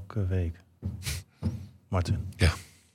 elke week. Martin. Ja.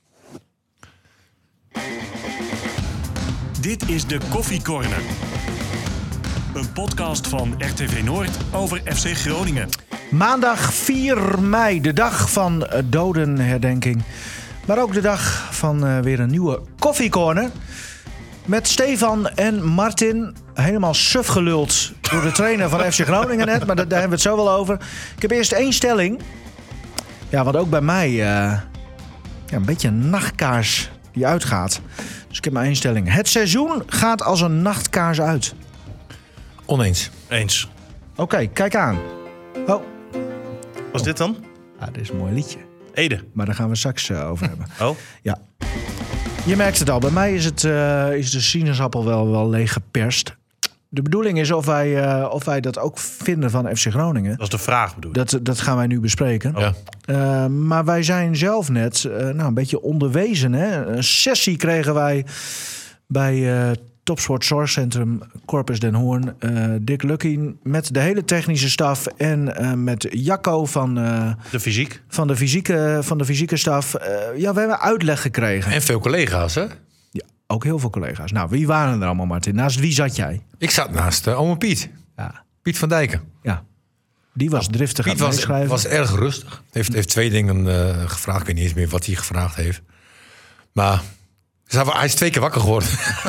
Dit is de Koffie Corner. Een podcast van RTV Noord over FC Groningen. Maandag 4 mei, de dag van dodenherdenking. Maar ook de dag van weer een nieuwe Koffie Corner. Met Stefan en Martin. Helemaal suf geluld door de trainer van FC Groningen net. Maar daar hebben we het zo wel over. Ik heb eerst 1 stelling. Ja, wat ook bij mij een beetje een nachtkaars die uitgaat. Dus ik heb maar 1 stelling. Het seizoen gaat als een nachtkaars uit. Oneens. Eens. Oké, kijk aan. Oh. Was dit dan? Ah, dit is een mooi liedje. Ede. Maar daar gaan we straks over hebben. Oh? Ja. Je merkt het al. Bij mij is de sinaasappel wel leeg geperst. De bedoeling is of wij dat ook vinden van FC Groningen. Dat is de vraag, bedoel je? Dat gaan wij nu bespreken. Ja. Maar wij zijn zelf net een beetje onderwezen. Hè? Een sessie kregen wij bij Topsport Zorgcentrum Corpus Den Hoorn. Dick Lucky met de hele technische staf en met Jacco van De fysiek. van de fysieke staf. We hebben uitleg gekregen. En veel collega's, hè? Ja, ook heel veel collega's. Nou, wie waren er allemaal, Martin? Naast wie zat jij? Ik zat naast ome Piet. Ja. Piet van Dijken. Ja. Die was driftig aan Piet het meeschrijven. was erg rustig. Heeft 2 dingen gevraagd. Ik weet niet eens meer wat hij gevraagd heeft. Maar hij is 2 keer wakker geworden.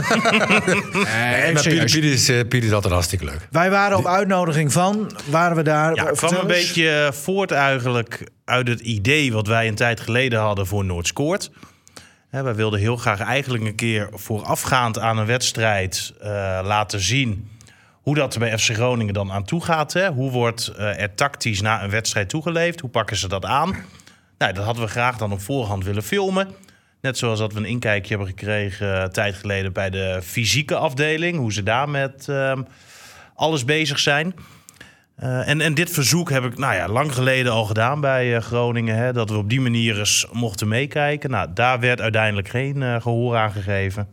Piet is altijd hartstikke leuk. Wij waren op uitnodiging waren we daar. Ja, het kwam een beetje voort eigenlijk uit het idee wat wij een tijd geleden hadden voor Noord Scoort. Wij wilden heel graag eigenlijk een keer voorafgaand aan een wedstrijd laten zien hoe dat er bij FC Groningen dan aan toe gaat. Hè? Hoe wordt er tactisch naar een wedstrijd toegeleefd? Hoe pakken ze dat aan? Nou, dat hadden we graag dan op voorhand willen filmen. Net zoals dat we een inkijkje hebben gekregen een tijd geleden bij de fysieke afdeling. Hoe ze daar met alles bezig zijn. En dit verzoek heb ik lang geleden al gedaan bij Groningen. Hè, dat we op die manier eens mochten meekijken. Nou, daar werd uiteindelijk geen gehoor aan gegeven.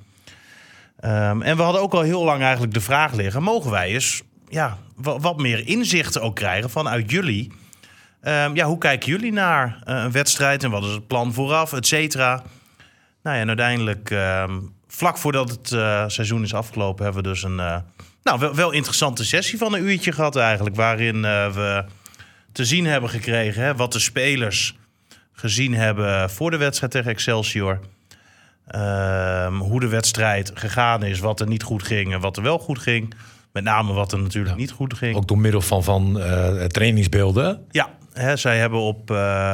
En we hadden ook al heel lang eigenlijk de vraag liggen. Mogen wij eens wat meer inzichten ook krijgen vanuit jullie? Hoe kijken jullie naar een wedstrijd? En wat is het plan vooraf, et cetera? Nou ja, en uiteindelijk, vlak voordat het seizoen is afgelopen, hebben we dus een wel interessante sessie van een uurtje gehad eigenlijk. Waarin we te zien hebben gekregen wat de spelers gezien hebben voor de wedstrijd tegen Excelsior. Hoe de wedstrijd gegaan is, wat er niet goed ging en wat er wel goed ging. Met name wat er natuurlijk niet goed ging. Ook door middel van trainingsbeelden. Ja, zij hebben op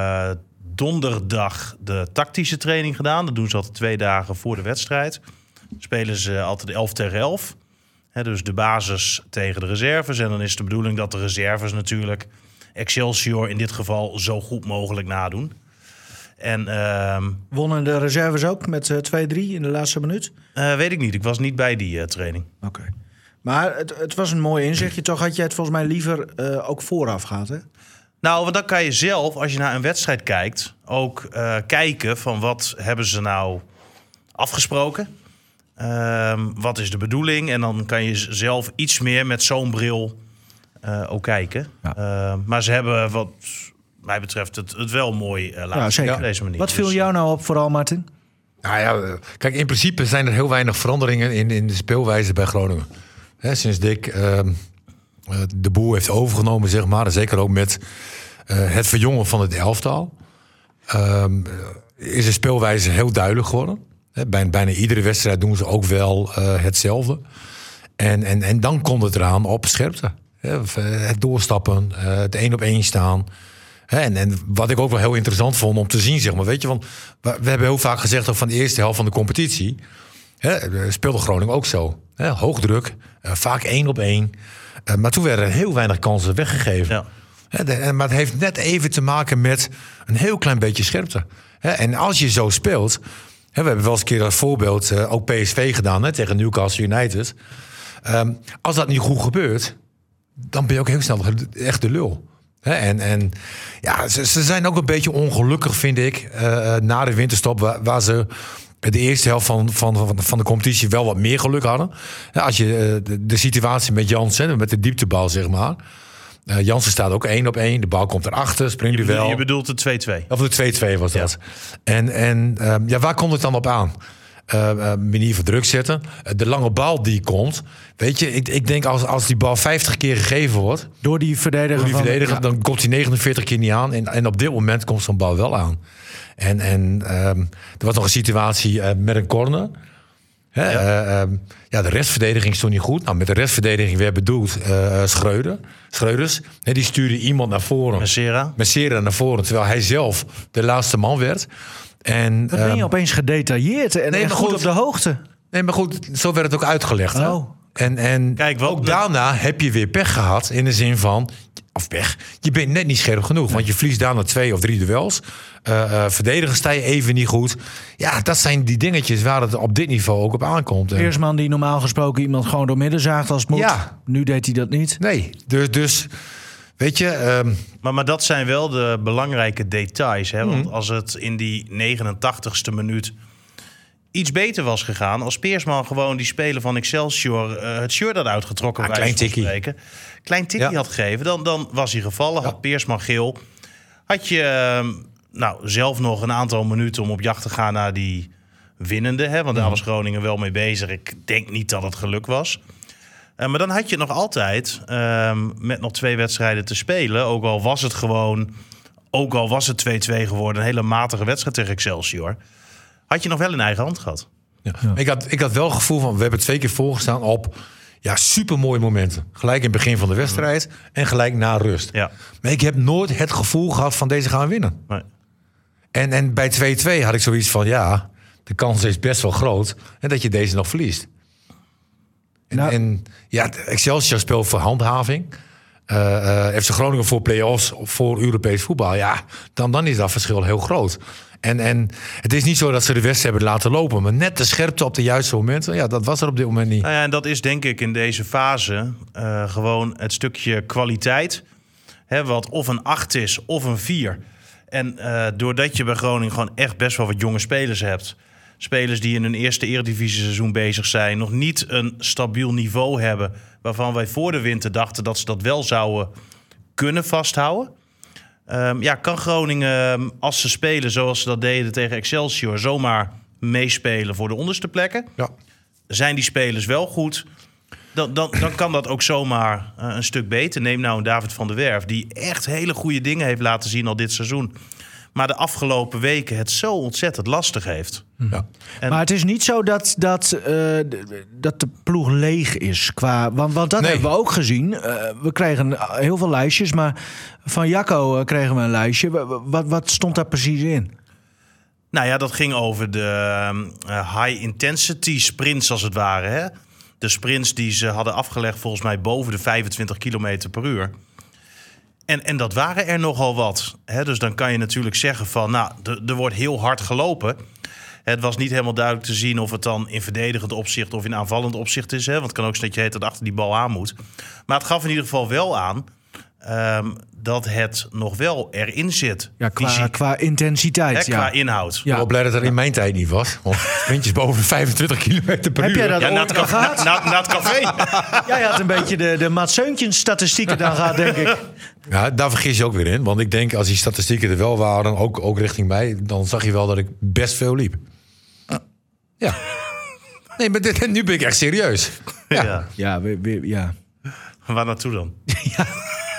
donderdag de tactische training gedaan. Dat doen ze altijd 2 dagen voor de wedstrijd. Spelen ze altijd 11 tegen 11. Dus de basis tegen de reserves. En dan is de bedoeling dat de reserves natuurlijk Excelsior in dit geval zo goed mogelijk nadoen. En wonnen de reserves ook met 2-3 in de laatste minuut? Weet ik niet. Ik was niet bij die training. Oké. Maar het was een mooi inzichtje. Toch had jij het volgens mij liever ook vooraf gehad, hè? Nou, want dan kan je zelf, als je naar een wedstrijd kijkt, ook kijken van wat hebben ze nou afgesproken. Wat is de bedoeling? En dan kan je zelf iets meer met zo'n bril ook kijken. Ja. Maar ze hebben wat mij betreft het wel mooi laten zien op deze manier. Wat viel jou nou op vooral, Martin? Nou ja, kijk, in principe zijn er heel weinig veranderingen in de speelwijze bij Groningen. Sinds Dick de boel heeft overgenomen, zeg maar. En zeker ook met het verjongen van het elftal. Is de speelwijze heel duidelijk geworden. Bijna iedere wedstrijd doen ze ook wel hetzelfde. En dan komt het eraan op scherpte. Het doorstappen, het 1-op-1 staan. En wat ik ook wel heel interessant vond om te zien, zeg maar. Weet je, want we hebben heel vaak gezegd ook van de eerste helft van de competitie. Speelde Groningen ook zo. Hoog druk, vaak 1-op-1. Maar toen werden er heel weinig kansen weggegeven. Ja. Maar het heeft net even te maken met een heel klein beetje scherpte. En als je zo speelt. We hebben wel eens een keer als voorbeeld ook PSV gedaan tegen Newcastle United. Als dat niet goed gebeurt, dan ben je ook heel snel echt de lul. En ze zijn ook een beetje ongelukkig, vind ik, na de winterstop, waar ze de eerste helft van de competitie wel wat meer geluk hadden. Als je de situatie met Jansen, met de dieptebal, zeg maar. Jansen staat ook 1-op-1. De bal komt erachter, springduel. Je bedoelt de 2-2. Of de 2-2 was dat. En waar komt het dan op aan? Manier van druk zetten. De lange bal die komt. Weet je, ik denk als die bal 50 keer gegeven wordt... Door die verdediger. Dan komt hij 49 keer niet aan. En op dit moment komt zo'n bal wel aan. En er was nog een situatie met een corner... de restverdediging stond niet goed. Nou, met de restverdediging werd bedoeld Schreuders. Die stuurde iemand naar voren. Messera naar voren, terwijl hij zelf de laatste man werd. En, dan ben je opeens gedetailleerd en goed op de hoogte. Nee, maar goed, zo werd het ook uitgelegd. Oh. En kijk, ook daarna heb je weer pech gehad in de zin van... Of pech, je bent net niet scherp genoeg. Want je verliest daarna 2 of 3 duels. Verdedigers sta je even niet goed. Ja, dat zijn die dingetjes waar het op dit niveau ook op aankomt. Peersman die normaal gesproken iemand gewoon door midden zaagt als het moet. Ja. Nu deed hij dat niet. Nee, dus weet je... Maar dat zijn wel de belangrijke details. Hè? Want als het in die 89ste minuut iets beter was gegaan... als Peersman gewoon die speler van Excelsior het shirt had uitgetrokken... klein tikkie had gegeven, dan was hij gevallen. Had Peersman geel. Had je zelf nog een aantal minuten om op jacht te gaan naar die winnende. Hè? Want daar was Groningen wel mee bezig. Ik denk niet dat het geluk was. Maar dan had je nog altijd, met nog 2 wedstrijden te spelen... ook al was het 2-2 geworden... een hele matige wedstrijd tegen Excelsior... had je nog wel in eigen hand gehad. Ja. Ik had wel het gevoel van... we hebben 2 keer voorgestaan op supermooie momenten. Gelijk in het begin van de wedstrijd... en gelijk na rust. Ja. Maar ik heb nooit het gevoel gehad van deze gaan we winnen. Nee. En bij 2-2 had ik zoiets van... de kans is best wel groot... en dat je deze nog verliest. Excelsior speelt voor handhaving. FC Groningen voor play-offs, voor Europees voetbal. Ja, dan is dat verschil heel groot. En het is niet zo dat ze de wedstrijd hebben laten lopen... maar net de scherpte op de juiste momenten... dat was er op dit moment niet. En dat is denk ik in deze fase gewoon het stukje kwaliteit... wat of een 8 is of een 4. En doordat je bij Groningen gewoon echt best wel wat jonge spelers hebt... spelers die in hun eerste eredivisie-seizoen bezig zijn... nog niet een stabiel niveau hebben... waarvan wij voor de winter dachten dat ze dat wel zouden kunnen vasthouden... kan Groningen, als ze spelen zoals ze dat deden tegen Excelsior... zomaar meespelen voor de onderste plekken. Ja. Zijn die spelers wel goed... Dan kan dat ook zomaar een stuk beter. Neem nou een David van der Werf... die echt hele goede dingen heeft laten zien al dit seizoen... maar de afgelopen weken het zo ontzettend lastig heeft. Ja. Maar het is niet zo dat de ploeg leeg is. Want dat hebben we ook gezien. We kregen heel veel lijstjes, maar van Jacco kregen we een lijstje. Wat stond daar precies in? Nou ja, dat ging over de high-intensity sprints als het ware. Hè? De sprints die ze hadden afgelegd volgens mij boven de 25 kilometer per uur. En dat waren er nogal wat. Hè? Dus dan kan je natuurlijk zeggen van... er wordt heel hard gelopen. Het was niet helemaal duidelijk te zien... of het dan in verdedigend opzicht of in aanvallend opzicht is. Hè? Want het kan ook zijn dat je het achter die bal aan moet. Maar het gaf in ieder geval wel aan... dat het nog wel erin zit. Ja, qua intensiteit. Qua inhoud. Ik ben wel blij dat er in mijn tijd niet was. Want sprintjes boven de 25 kilometer per uur. Heb jij dat ooit al gehad? Na het café. Jij had een beetje de Mats Seuntjens statistieken dan gehad, denk ik. Ja, daar vergis je ook weer in. Want ik denk, als die statistieken er wel waren, ook richting mij... dan zag je wel dat ik best veel liep. Ja. Nee, maar nu ben ik echt serieus. Ja. Waar naartoe dan? Ja.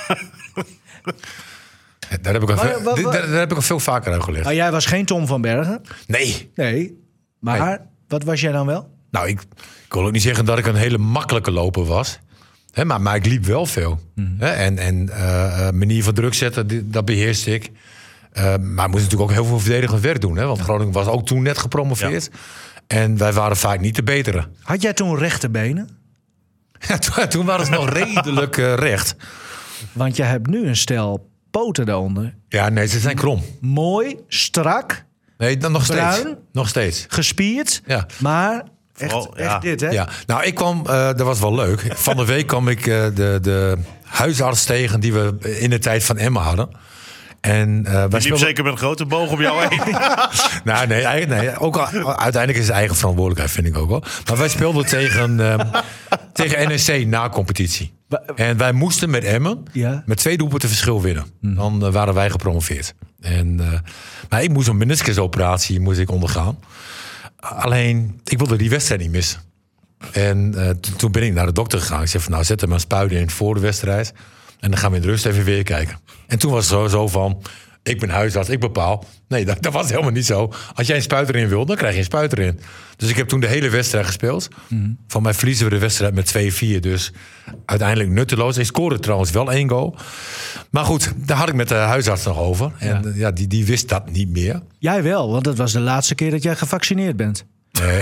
Daar heb ik al veel vaker uitgelegd. Maar jij was geen Tom van Bergen? Nee. Maar wat was jij dan wel? Nou, ik wil ook niet zeggen dat ik een hele makkelijke loper was. Hè, maar ik liep wel veel. Hè, en manier van druk zetten, dat beheerste ik. Maar ik moest natuurlijk ook heel veel verdedigend werk doen. Hè, want Groningen was ook toen net gepromoveerd. Ja. En wij waren vaak niet de betere. Had jij toen rechte benen? Ja, toen waren ze nog redelijk recht. Want je hebt nu een stel poten daaronder. Ja, nee, ze zijn krom. Mooi, strak. Nee, dan nog bruin, steeds. Nog steeds. Gespierd. Ja. Maar echt dit, hè? Ja. Nou, ik kwam, dat was wel leuk. Van de week kwam ik de huisarts tegen die we in de tijd van Emma hadden. En wij liep zeker met een grote boog op jou heen. Nou, nee. Ook uiteindelijk is het eigen verantwoordelijkheid, vind ik ook wel. Maar wij speelden tegen NEC na competitie. En wij moesten met Emmen met 2 doelpunten verschil winnen. Dan waren wij gepromoveerd. Maar ik moest een meniscusoperatie ondergaan. Alleen, ik wilde die wedstrijd niet missen. En toen ben ik naar de dokter gegaan. Ik zei van, zet er maar spuiten in voor de wedstrijd. En dan gaan we in de rust even weer kijken. En toen was het zo van, ik ben huisarts, ik bepaal. Nee, dat was helemaal niet zo. Als jij een spuit erin wil, dan krijg je een spuit erin. Dus ik heb toen de hele wedstrijd gespeeld. Van mij verliezen we de wedstrijd met 2-4. Dus uiteindelijk nutteloos. Ik scoorde trouwens wel 1 goal. Maar goed, daar had ik met de huisarts nog over. En die wist dat niet meer. Jij wel, want dat was de laatste keer dat jij gevaccineerd bent. Nee.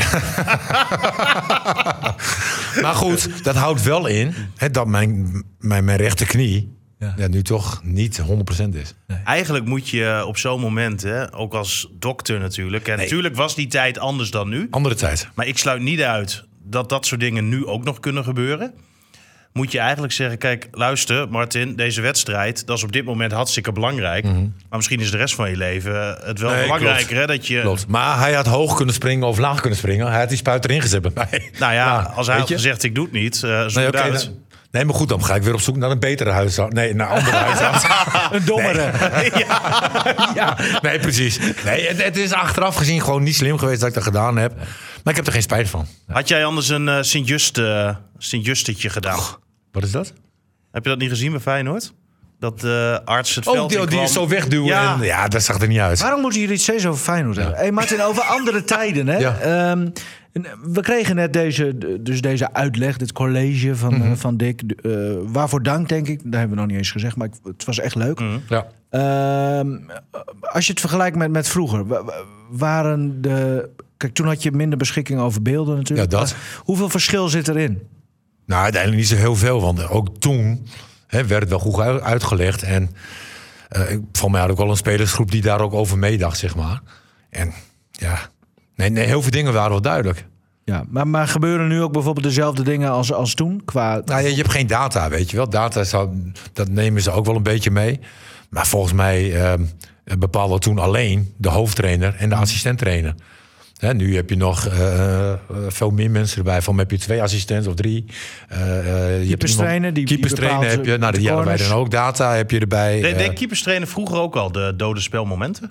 Maar goed, dat houdt wel in dat mijn rechterknie nu toch niet 100% is. Nee. Eigenlijk moet je op zo'n moment, ook als dokter natuurlijk... en natuurlijk was die tijd anders dan nu. Andere tijd. Maar ik sluit niet uit dat soort dingen nu ook nog kunnen gebeuren. Moet je eigenlijk zeggen, kijk, luister Martin, deze wedstrijd... dat is op dit moment hartstikke belangrijk. Maar misschien is de rest van je leven het wel belangrijker. Klopt. Hè, dat je... Klopt. Maar hij had hoog kunnen springen of laag kunnen springen. Hij had die spuit erin gezet bij mij. Nou ja, als hij had gezegd, ik doe het niet, Nee, maar goed, dan ga ik weer op zoek naar een betere huisarts. Nee, naar een andere huisarts. Een dommere. Ja. Nee, precies. Nee, het is achteraf gezien gewoon niet slim geweest dat ik dat gedaan heb. Maar ik heb er geen spijt van. Had jij anders een Sint-Justetje gedaan? Wat is dat? Heb je dat niet gezien bij Feyenoord? Dat de arts het veld in kwam. Die is zo wegduwen. Ja, dat zag er niet uit. Waarom moeten jullie het steeds over Feyenoord hebben? Hey Martin, over andere tijden. Hè? Ja. We kregen net deze uitleg, dit college van Dick. Waarvoor dank, denk ik. Daar hebben we nog niet eens gezegd, maar het was echt leuk. Ja. Als je het vergelijkt met vroeger, waren de... Kijk, toen had je minder beschikking over beelden natuurlijk. Ja, dat. Hoeveel verschil zit erin? Nou, uiteindelijk niet zo heel veel. Want ook toen werd het wel goed uitgelegd. En van mij had ook wel een spelersgroep die daar ook over meedacht, zeg maar. En ja, nee, heel veel dingen waren wel duidelijk. Ja, maar gebeuren nu ook bijvoorbeeld dezelfde dingen als toen? Nou ja, je hebt geen data, weet je wel. Data, dat nemen ze ook wel een beetje mee. Maar volgens mij bepaalde toen alleen de hoofdtrainer en de assistenttrainer. Nu heb je nog veel meer mensen erbij. Van heb je 2 assistenten of 3. Keeperstrainer, keeperstrainer heb je. Nou, die hadden wij dan ook. Data heb je erbij. Deed keeperstrainer vroeger ook al de dode spelmomenten?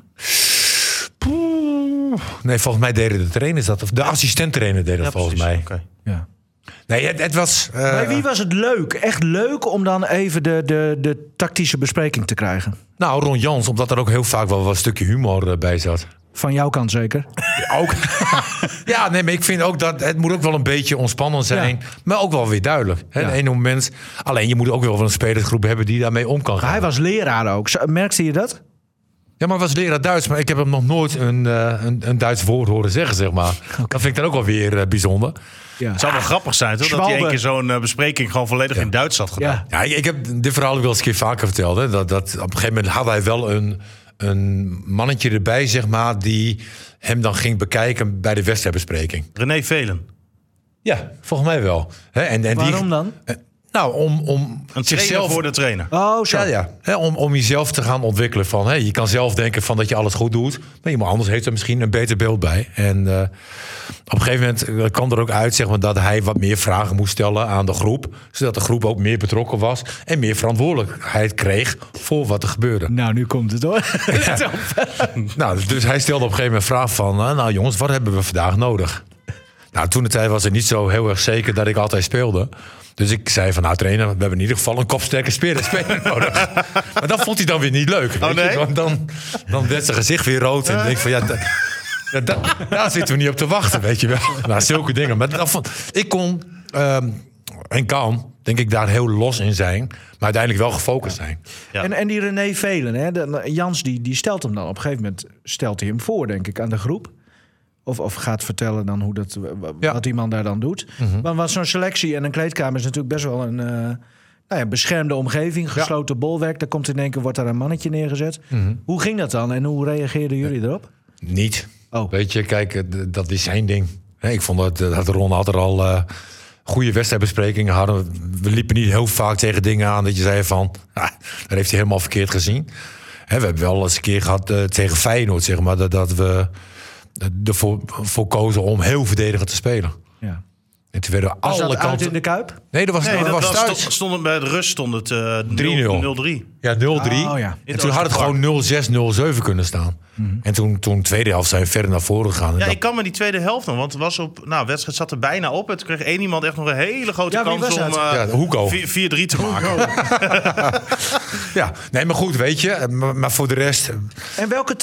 Nee, volgens mij deden de trainers dat. Of de assistenttrainer deed dat volgens mij. Okay. Ja. Nee, het was... Bij wie was het leuk? Echt leuk om dan even de tactische bespreking te krijgen? Nou, Ron Jans, omdat er ook heel vaak wel een stukje humor bij zat. Van jouw kant zeker? Ook. Ja, nee, maar ik vind ook dat het moet ook wel een beetje ontspannen zijn. Ja. Maar ook wel weer duidelijk. Hè? Ja. Ene moment. Alleen je moet ook wel een spelersgroep hebben die daarmee om kan gaan. Hij was leraar ook. Merkte je dat? Ja, maar hij was leraar Duits. Maar ik heb hem nog nooit een Duits woord horen zeggen, zeg maar. Okay. Dat vind ik dan ook wel weer bijzonder. Ja. Het zou wel grappig zijn, toch? Dat hij een keer zo'n bespreking gewoon volledig in Duits had gedaan. Ja, ik heb dit verhaal wel eens een keer vaker verteld. Hè? Dat op een gegeven moment had hij wel een mannetje erbij, zeg maar, die hem dan ging bekijken bij de wedstrijdbespreking. René Velen. Ja, volgens mij wel. En waarom dan? Nou, om een zichzelf voor de trainer. Oh, zo. Ja. Om jezelf te gaan ontwikkelen. Van, je kan zelf denken van dat je alles goed doet. Maar iemand anders heeft er misschien een beter beeld bij. En op een gegeven moment kwam er ook uit, zeg maar, dat hij wat meer vragen moest stellen aan de groep. Zodat de groep ook meer betrokken was. En meer verantwoordelijkheid kreeg voor wat er gebeurde. Nou, nu komt het hoor. Ja. Nou, dus hij stelde op een gegeven moment een vraag van... nou jongens, wat hebben we vandaag nodig? Nou, toen de tijd was het niet zo heel erg zeker dat ik altijd speelde. Dus ik zei van, nou trainer, we hebben in ieder geval een kopsterke speler nodig. Maar dat vond hij dan weer niet leuk. Weet je? Want dan werd zijn gezicht weer rood. En denk van, daar zitten we niet op te wachten, weet je wel. Nou, zulke dingen. Maar ik kon en kan, denk ik, daar heel los in zijn. Maar uiteindelijk wel gefocust zijn. Ja. En die René Velen, hè, Jans, die stelt hem dan op een gegeven moment... stelt hij hem voor, denk ik, aan de groep. Of gaat vertellen dan hoe wat die man daar dan doet. Mm-hmm. Want zo'n selectie en een kleedkamer is natuurlijk best wel een beschermde omgeving. Gesloten bolwerk. Daar komt in één keer, wordt daar een mannetje neergezet. Mm-hmm. Hoe ging dat dan en hoe reageerden jullie erop? Niet. Oh. Weet je, kijk, dat is zijn ding. Ik vond dat Ron had er al goede wedstrijdbesprekingen hadden. We liepen niet heel vaak tegen dingen aan dat je zei van... dat heeft hij helemaal verkeerd gezien. We hebben wel eens een keer gehad tegen Feyenoord, zeg maar, dat we... ervoor kozen om heel verdedigend te spelen. Ja. En toen werden Was alle dat uit kanten... in de Kuip? Nee, dat was thuis. Bij de rust stond het 0-3. 3-0. Ja, 0-3. Oh, ja. En toen had het gewoon 0-6, 0-7 kunnen staan. En toen tweede helft zijn we verder naar voren gegaan. Ja, ik kan me die tweede helft nog, want het was wedstrijd zat er bijna op. En toen kreeg één iemand echt nog een hele grote kans om Hugo. 4-3 te maken. Ja, nee, maar goed, weet je. Maar voor de rest... En welke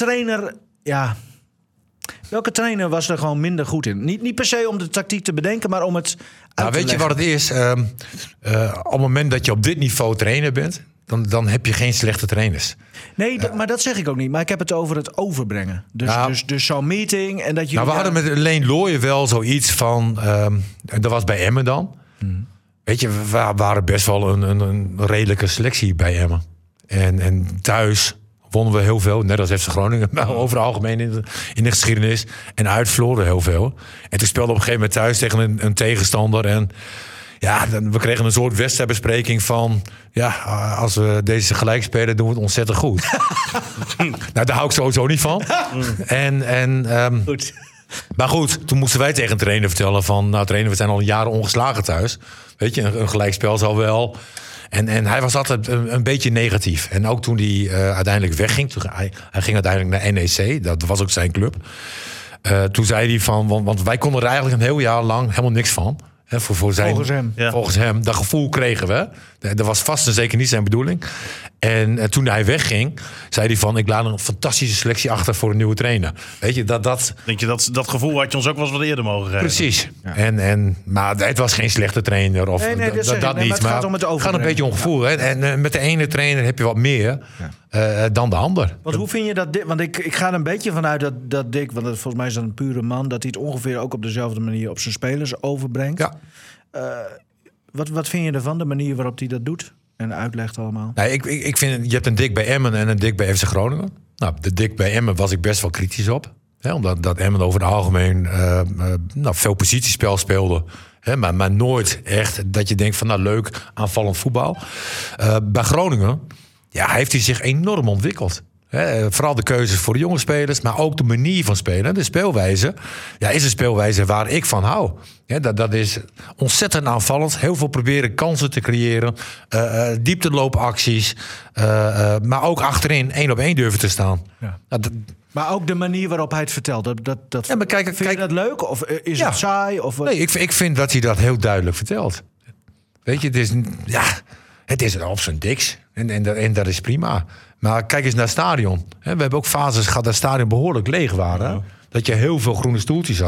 trainer was er gewoon minder goed in? Niet per se om de tactiek te bedenken, maar om het uit te weet je leggen. wat het is? Op het moment dat je op dit niveau trainer bent... Dan heb je geen slechte trainers. Nee, maar dat zeg ik ook niet. Maar ik heb het over het overbrengen. Dus zo'n meeting en dat jullie... Nou, we hadden met Leen Looijen wel zoiets van... dat was bij Emmen dan. Weet je, we waren best wel een redelijke selectie bij Emmen. En thuis wonnen we heel veel. Net als FC Groningen. Maar over het algemeen in de geschiedenis. En uit verloren heel veel. En toen speelden we op een gegeven moment thuis tegen een tegenstander. En... ja, we kregen een soort wedstrijdbespreking van... ja, als we deze gelijk spelen, doen we het ontzettend goed. Nou, daar hou ik sowieso niet van. Goed. Maar goed, toen moesten wij tegen een trainer vertellen van... nou, trainer, we zijn al jaren ongeslagen thuis. Weet je, een gelijkspel zal wel... En hij was altijd een beetje negatief. En ook toen hij uiteindelijk wegging... hij ging uiteindelijk naar NEC, dat was ook zijn club. Toen zei hij van... want wij konden er eigenlijk een heel jaar lang helemaal niks van... Volgens hem. Dat gevoel kregen we. Dat was vast en zeker niet zijn bedoeling. En toen hij wegging, zei hij van... ik laat een fantastische selectie achter voor een nieuwe trainer. Weet je, Denk je dat gevoel had je ons ook wel eens wat eerder mogen geven? Precies. Ja. Maar het was geen slechte trainer. Of nee, dat niet. Maar het gaat om het overbrengen. Het gaat een beetje om gevoel. Ja. Hè? En met de ene trainer heb je wat meer dan de ander. Want hoe vind je dat... Want ik ga er een beetje vanuit dat Dick... want volgens mij is dat een pure man... dat hij het ongeveer ook op dezelfde manier op zijn spelers overbrengt. Ja. Wat vind je ervan, de manier waarop hij dat doet? En uitlegt allemaal. Nee, ik vind, je hebt een Dick bij Emmen en een Dick bij FC Groningen. Nou, de Dick bij Emmen was ik best wel kritisch op. Hè, omdat Emmen over het algemeen veel positiespel speelde. Hè, maar nooit echt dat je denkt van leuk aanvallend voetbal. Bij Groningen heeft hij zich enorm ontwikkeld. Vooral de keuzes voor de jonge spelers, maar ook de manier van spelen. De speelwijze is een speelwijze waar ik van hou. Dat is ontzettend aanvallend. Heel veel proberen kansen te creëren. Diepteloopacties. Maar ook achterin 1-op-1 durven te staan. Ja. Maar ook de manier waarop hij het vertelt. Maar kijk, vind je dat leuk? Of is het saai? Of wat? Nee, ik vind dat hij dat heel duidelijk vertelt. Weet je, het is op zijn diks. En dat is prima. Maar kijk eens naar het stadion. We hebben ook fases gehad dat het stadion behoorlijk leeg waren. Ja. Dat je heel veel groene stoeltjes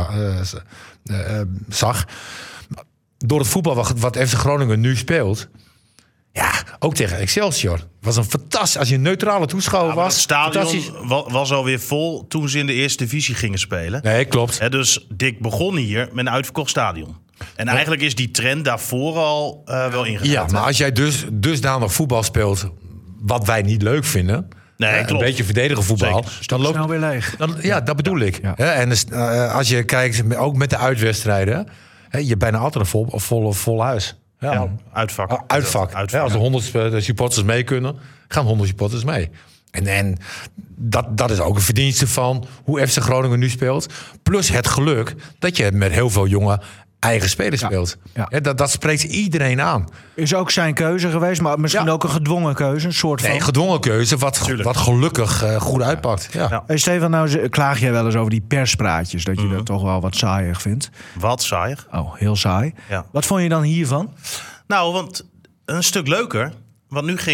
zag. Door het voetbal wat FC Groningen nu speelt... ja, ook tegen Excelsior. Was een fantastisch... Als je een neutrale toeschouwer was... Het stadion was alweer vol toen ze in de eerste divisie gingen spelen. Nee, klopt. Dus Dick begon hier met een uitverkocht stadion. En eigenlijk is die trend daarvoor al wel ingegaan. Ja, maar als jij dusdanig voetbal speelt... wat wij niet leuk vinden... een beetje verdedigen voetbal... dan loopt het snel weer leeg. Dat bedoel ik. Ja. En als je kijkt, ook met de uitwedstrijden... je hebt bijna altijd een vol huis. Ja, uitvak. Uitvak. Als er 100 supporters mee kunnen... gaan 100 supporters mee. En dat is ook een verdienste van hoe FC Groningen nu speelt. Plus het geluk dat je met heel veel jonge... eigen spelers speelt. Ja. Dat spreekt iedereen aan. Is ook zijn keuze geweest, maar misschien ook een gedwongen keuze. Een soort van... Nee, gedwongen keuze, wat gelukkig goed uitpakt. Ja. Hey Stefan, nou klaag jij wel eens over die perspraatjes... dat je dat toch wel wat saaiig vindt? Wat saaiig? Oh, heel saai. Ja. Wat vond je dan hiervan? Nou, want een stuk leuker. Want nu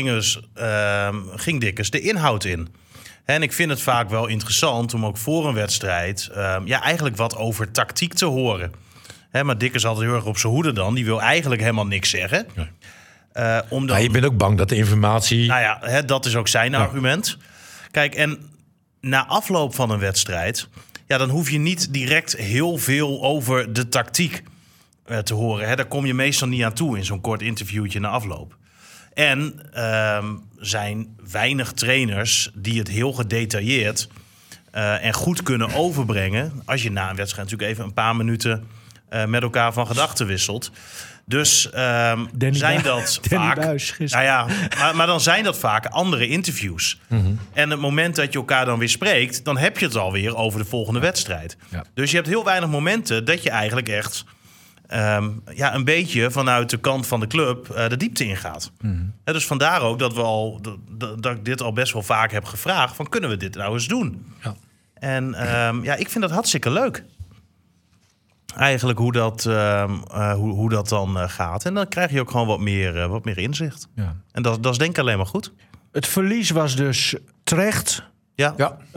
ging Dikkers de inhoud in. En ik vind het vaak wel interessant om ook voor een wedstrijd... eigenlijk wat over tactiek te horen... Maar Dick is altijd heel erg op zijn hoede dan. Die wil eigenlijk helemaal niks zeggen. Nee. Je bent ook bang dat de informatie... Nou ja, dat is ook zijn argument. Kijk, en na afloop van een wedstrijd... dan hoef je niet direct heel veel over de tactiek te horen. Daar kom je meestal niet aan toe in zo'n kort interviewtje na afloop. En zijn weinig trainers die het heel gedetailleerd... en goed kunnen overbrengen... als je na een wedstrijd natuurlijk even een paar minuten... met elkaar van gedachten wisselt. Dus zijn dat vaak... maar dan zijn dat vaak andere interviews. Mm-hmm. En het moment dat je elkaar dan weer spreekt... dan heb je het alweer over de volgende wedstrijd. Ja. Dus je hebt heel weinig momenten dat je eigenlijk echt... een beetje vanuit de kant van de club de diepte ingaat. Dus vandaar ook dat ik dit al best wel vaak heb gevraagd. Van, kunnen we dit nou eens doen? Ja. En ik vind dat hartstikke leuk. Eigenlijk hoe dat dan gaat. En dan krijg je ook gewoon wat meer inzicht. Ja. En dat is denk ik alleen maar goed. Het verlies was dus terecht. Ja.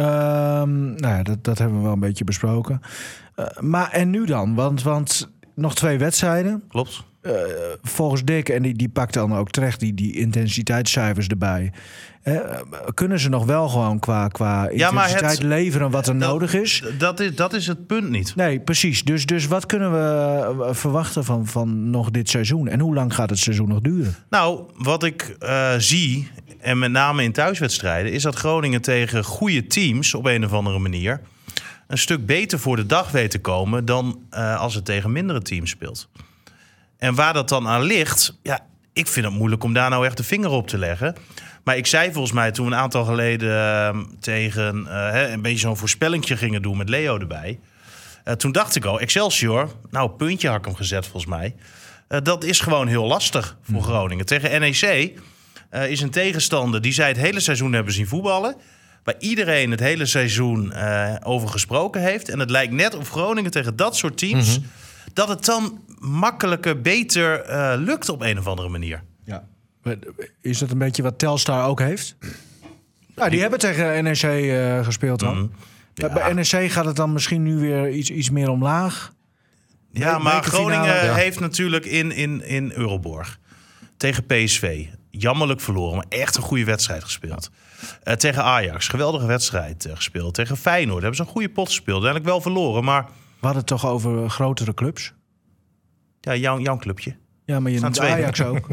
Dat hebben we wel een beetje besproken. Maar en nu dan? Want nog 2 wedstrijden. Klopt. Volgens Dick, en die pakt dan ook terecht die intensiteitscijfers erbij. Kunnen ze nog wel gewoon qua intensiteit leveren wat er nodig is? Dat is het punt niet. Nee, precies. Dus wat kunnen we verwachten van nog dit seizoen? En hoe lang gaat het seizoen nog duren? Nou, wat ik zie, en met name in thuiswedstrijden, is dat Groningen tegen goede teams op een of andere manier een stuk beter voor de dag weet te komen dan als het tegen mindere teams speelt. En waar dat dan aan ligt, ik vind het moeilijk om daar nou echt de vinger op te leggen. Maar ik zei volgens mij toen we een aantal geleden tegen een beetje zo'n voorspellingje gingen doen met Leo erbij. Toen dacht ik al, Excelsior, puntje had ik hem gezet volgens mij. Dat is gewoon heel lastig voor Groningen. Tegen NEC is een tegenstander die zij het hele seizoen hebben zien voetballen. Waar iedereen het hele seizoen over gesproken heeft. En het lijkt net of Groningen tegen dat soort teams dat het dan makkelijker, beter lukt op een of andere manier. Ja. Is dat een beetje wat Telstar ook heeft? Nou, die hebben tegen NEC gespeeld dan. Bij NEC gaat het dan misschien nu weer iets meer omlaag. Ja, maar Groningen heeft natuurlijk in Euroborg tegen PSV jammerlijk verloren, maar echt een goede wedstrijd gespeeld. Tegen Ajax, geweldige wedstrijd gespeeld. Tegen Feyenoord hebben ze een goede pot gespeeld. Uiteindelijk wel verloren, maar we hadden het toch over grotere clubs? Ja, jouw clubje. Ja, maar je noemt Ajax ook.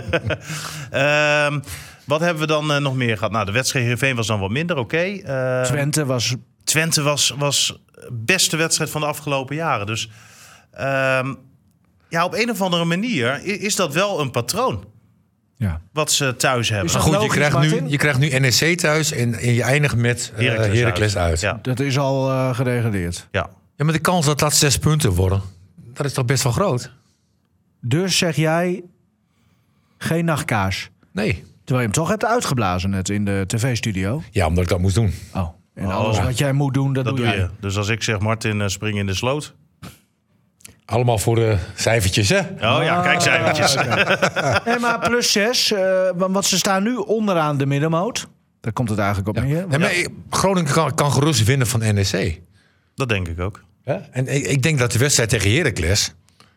Wat hebben we dan nog meer gehad? Nou, de wedstrijd Heerenveen was dan wat minder, oké. Twente was beste wedstrijd van de afgelopen jaren. Dus op een of andere manier is dat wel een patroon. Ja. Wat ze thuis hebben. Maar goed, je krijgt nu NEC thuis en je eindigt met Heracles uit. Ja. Dat is al gedegradeerd. Ja, maar de kans dat 6 punten worden, dat is toch best wel groot? Dus zeg jij geen nachtkaars? Nee. Terwijl je hem toch hebt uitgeblazen net in de tv-studio. Ja, omdat ik dat moest doen. Oh, en alles wat jij moet doen, dat doe jij. Je. Dus als ik zeg, Martin, spring in de sloot. Allemaal voor de cijfertjes, hè? Oh ja, kijk, cijfertjes. Nee, maar plus 6, want ze staan nu onderaan de middenmoot. Daar komt het eigenlijk op neer. Ja, maar Groningen kan gerust winnen van NEC. Dat denk ik ook. Ja? En ik denk dat de wedstrijd tegen Heracles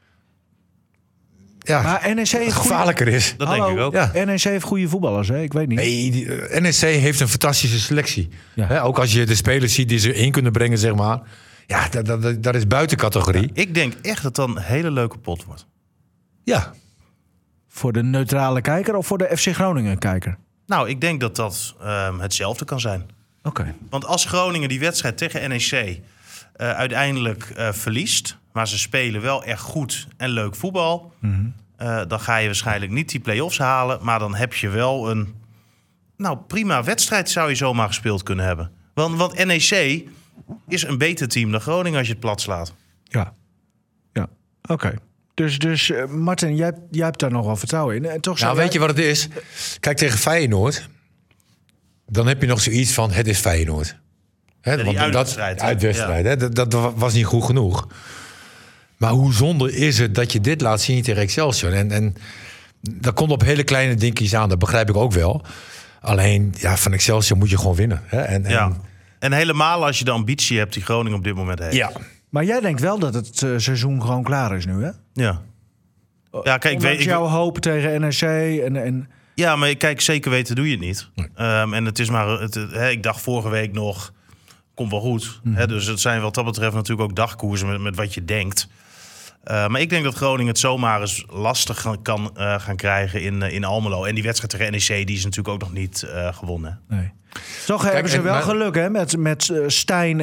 maar NEC gevaarlijker is. Dat denk ik ook. Ja. NEC heeft goede voetballers, hè? Ik weet niet. Nee, NEC heeft een fantastische selectie. Ja. Ook als je de spelers ziet die ze in kunnen brengen, zeg maar. Ja, dat is buiten categorie. Ja, ik denk echt dat dat een hele leuke pot wordt. Ja. Voor de neutrale kijker of voor de FC Groningen kijker? Nou, ik denk dat dat hetzelfde kan zijn. Oké. Want als Groningen die wedstrijd tegen NEC uiteindelijk verliest, maar ze spelen wel echt goed en leuk voetbal, dan ga je waarschijnlijk niet die play-offs halen, maar dan heb je wel een prima wedstrijd zou je zomaar gespeeld kunnen hebben. Want NEC is een beter team dan Groningen als je het plat slaat. Ja. Oké. Dus Martin, jij hebt daar nog wel vertrouwen in. En toch weet je wat het is? Kijk, tegen Feyenoord, dan heb je nog zoiets van, het is Feyenoord. Uitwedstrijd. Dat was niet goed genoeg. Maar hoe zonde is het dat je dit laat zien tegen Excelsior? En dat komt op hele kleine dingetjes aan, dat begrijp ik ook wel. Alleen, van Excelsior moet je gewoon winnen. Hè? En helemaal als je de ambitie hebt die Groningen op dit moment heeft. Ja. Maar jij denkt wel dat het seizoen gewoon klaar is nu, hè? Ja. Ja, kijk, ik jouw hoop tegen NEC en... Ja, maar kijk, zeker weten doe je het niet. Nee. En het is maar... ik dacht vorige week nog, komt wel goed. Dus het zijn wat dat betreft natuurlijk ook dagkoersen met wat je denkt. Maar ik denk dat Groningen het zomaar eens lastig kan gaan krijgen in Almelo. En die wedstrijd tegen NEC, die is natuurlijk ook nog niet gewonnen. Nee. Toch hebben ze wel geluk, hè? Met Stijn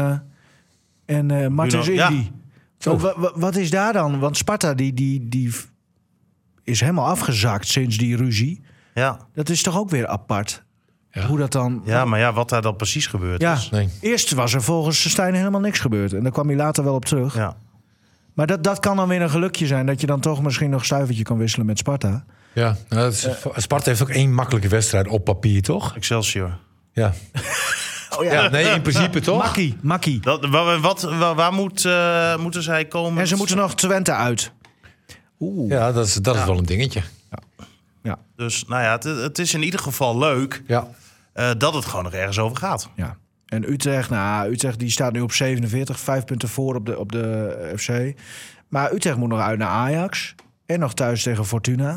en Martins Indy. Ja. Wat is daar dan? Want Sparta, die is helemaal afgezakt sinds die ruzie. Ja. Dat is toch ook weer apart? Ja. Hoe dat dan... Ja, maar wat daar dan precies gebeurd is. Nee. Eerst was er volgens Stijn helemaal niks gebeurd. En daar kwam hij later wel op terug. Ja. Maar dat kan dan weer een gelukje zijn. Dat je dan toch misschien nog een stuivertje kan wisselen met Sparta. Ja, Sparta heeft ook 1 makkelijke wedstrijd op papier, toch? Excelsior. Ja. Oh Ja, nee, in principe toch? Makkie. Waar moeten zij komen? En ze moeten nog Twente uit. Ja, dat is wel een dingetje. Ja. Dus nou ja, het is in ieder geval leuk Ja. dat het gewoon nog ergens over gaat. Ja. En Utrecht die staat nu op 47, 5 punten voor op de FC. Maar Utrecht moet nog uit naar Ajax. En nog thuis tegen Fortuna.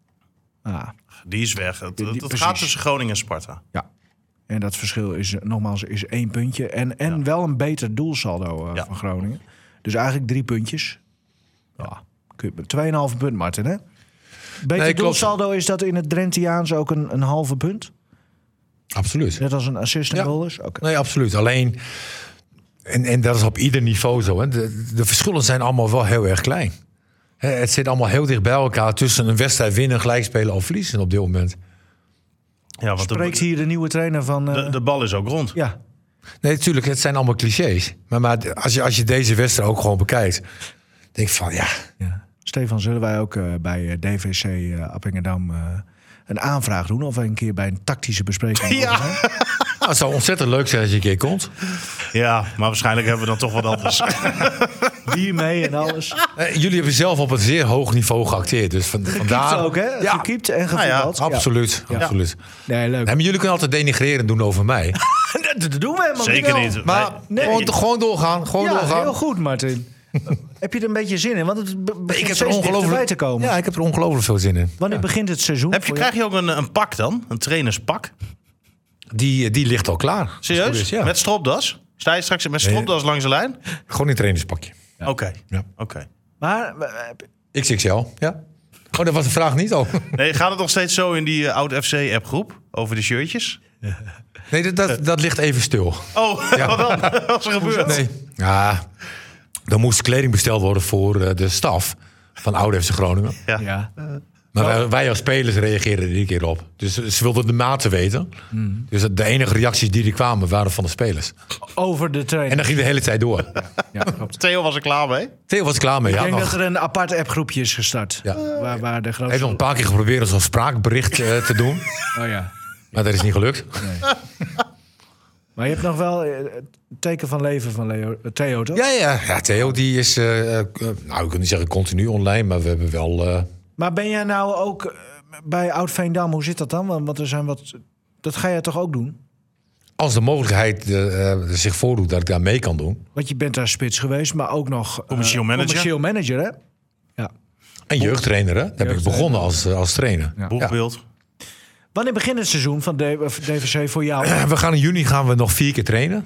Die is weg. Het precies. gaat tussen Groningen en Sparta. Ja. En dat verschil is nogmaals 1 puntje. En wel een beter doelsaldo van Groningen. Dus eigenlijk 3 puntjes. Ja. 2,5 punt, Martin, hè? Beter doelsaldo, is dat in het Drentiaans ook een halve punt? Absoluut. Net als een assist en goal is? Okay. Nee, absoluut. Alleen, en dat is op ieder niveau zo. Hè. De verschillen zijn allemaal wel heel erg klein. Het zit allemaal heel dicht bij elkaar tussen een wedstrijd winnen, gelijk spelen of verliezen op dit moment. Ja, want Spreekt hier de nieuwe trainer van... de bal is ook rond. Ja. Nee, natuurlijk, het zijn allemaal clichés. Maar als je deze wedstrijd ook gewoon bekijkt, denk ik van ja. Stefan, zullen wij ook bij DVC Appingedam een aanvraag doen? Of wij een keer bij een tactische bespreking Ja. mogen zijn? Nou, het zou ontzettend leuk zijn als je een keer komt. Ja, maar waarschijnlijk hebben we dan toch wat anders. Bier mee en alles. Jullie hebben zelf op een zeer hoog niveau geacteerd. Dus vandaar Gekiept ook, hè? Ja. Gekiept en gevoetbald. Ja. Absoluut, absoluut. Nee, leuk. Nee, maar jullie kunnen altijd denigreren doen over mij. Dat doen we helemaal Zeker niet. niet. Maar gewoon doorgaan. Gewoon Ja, doorgaan. heel goed, Martin. Heb je er een beetje zin in? Want het begint Ik heb er steeds dichterbij te ongelooflijk komen. Ja, ik heb er ongelooflijk veel zin in. Wanneer begint het seizoen? Krijg je ook een pak dan? Een trainerspak? Die ligt al klaar. Serieus? Als het goed is, ja. Met stropdas? Sta je straks met stropdas langs de lijn? Gewoon een trainingspakje. Oké. Ja. Oké. Maar XXL, ja. Oh, dat was de vraag niet al. Nee, gaat het nog steeds zo in die Oud FC appgroep over de shirtjes? Nee, dat ligt even stil. Oh, wat dan? Wat is er gebeurd? Nee. Ja, er moest kleding besteld worden voor de staf van Oude FC Groningen. ja. Maar wij als spelers reageerden er iedere keer op. Dus ze wilden de maten weten. Dus de enige reacties die er kwamen waren van de spelers. Over de trainer. En dat ging de hele tijd door. Ja, klopt. Theo was er klaar mee. Theo was er klaar mee. Ik Ja, denk nog. dat er een apart appgroepje is gestart. Ja. Waar de Hij grootste... heeft nog een paar keer geprobeerd om zo'n spraakbericht te doen. Oh ja. Maar dat is niet gelukt. Maar je hebt nog wel het teken van leven van Theo, toch? Ja, Theo die is, nou ik kan niet zeggen continu online, maar we hebben wel... Maar ben jij nou ook bij Oud-Veendam, hoe zit dat dan? Want er zijn dat ga jij toch ook doen? Als de mogelijkheid zich voordoet dat ik daar mee kan doen. Want je bent daar spits geweest, maar ook nog Commercieel manager. Commercieel manager, hè? Ja. En jeugdtrainer, hè? Daar ben ik begonnen als trainer. Ja. Boegbeeld. Wanneer begint het seizoen van DVC voor jou? We gaan in juni nog 4 keer trainen.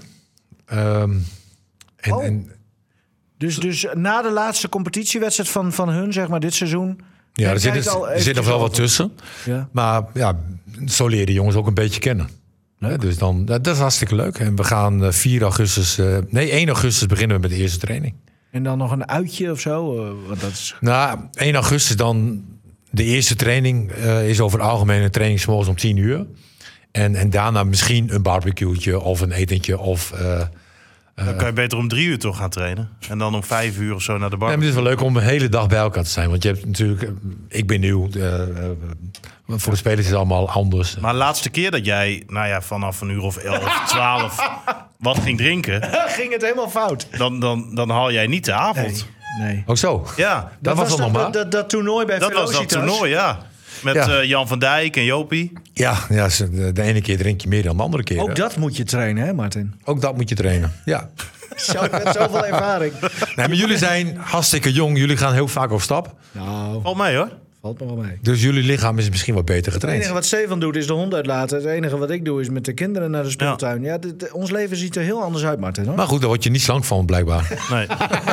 Dus na de laatste competitiewedstrijd van hun, zeg maar, dit seizoen... Ja, er kijkt zit nog wel wat tussen. Ja. Maar ja, zo leren de jongens ook een beetje kennen. Leuk. Dus dat is hartstikke leuk. En we gaan 1 augustus beginnen we met de eerste training. En dan nog een uitje of zo? Want dat is... Nou, 1 augustus dan de eerste training is over het algemene training 's morgens om 10 uur. En daarna misschien een barbecue'tje of een etentje of... Dan kan je beter om 3 uur toch gaan trainen. En dan om 5 uur of zo naar de bar. Ja, maar het is wel leuk om een hele dag bij elkaar te zijn. Want je hebt natuurlijk... ik ben nieuw. Voor de spelers is het allemaal anders. Maar de laatste keer dat jij, nou ja, vanaf een uur of 11, 12 wat ging drinken, Ging het helemaal fout? dan haal jij niet de avond. Nee. Ook zo. Ja, Dat was dan nog maar. Dat toernooi bij dat was dat Velocitas. toernooi, ja. Met Ja. Jan van Dijk en Jopie. Ja, de ene keer drink je meer dan de andere keer. Ook dat moet je trainen, hè, Martin? Ook dat moet je trainen. Ja. Zo, met zoveel ervaring. Nee, maar jullie zijn hartstikke jong. Jullie gaan heel vaak op stap. Nou, Valt mee hoor. valt me wel mee. Dus jullie lichaam is misschien wat beter Het getraind. enige wat Stefan doet is de hond uitlaten. Het enige wat ik doe is met de kinderen naar de speeltuin. Ja, ons leven ziet er heel anders uit, Martin. Hoor. Maar goed, daar word je niet slank van, blijkbaar. Nee.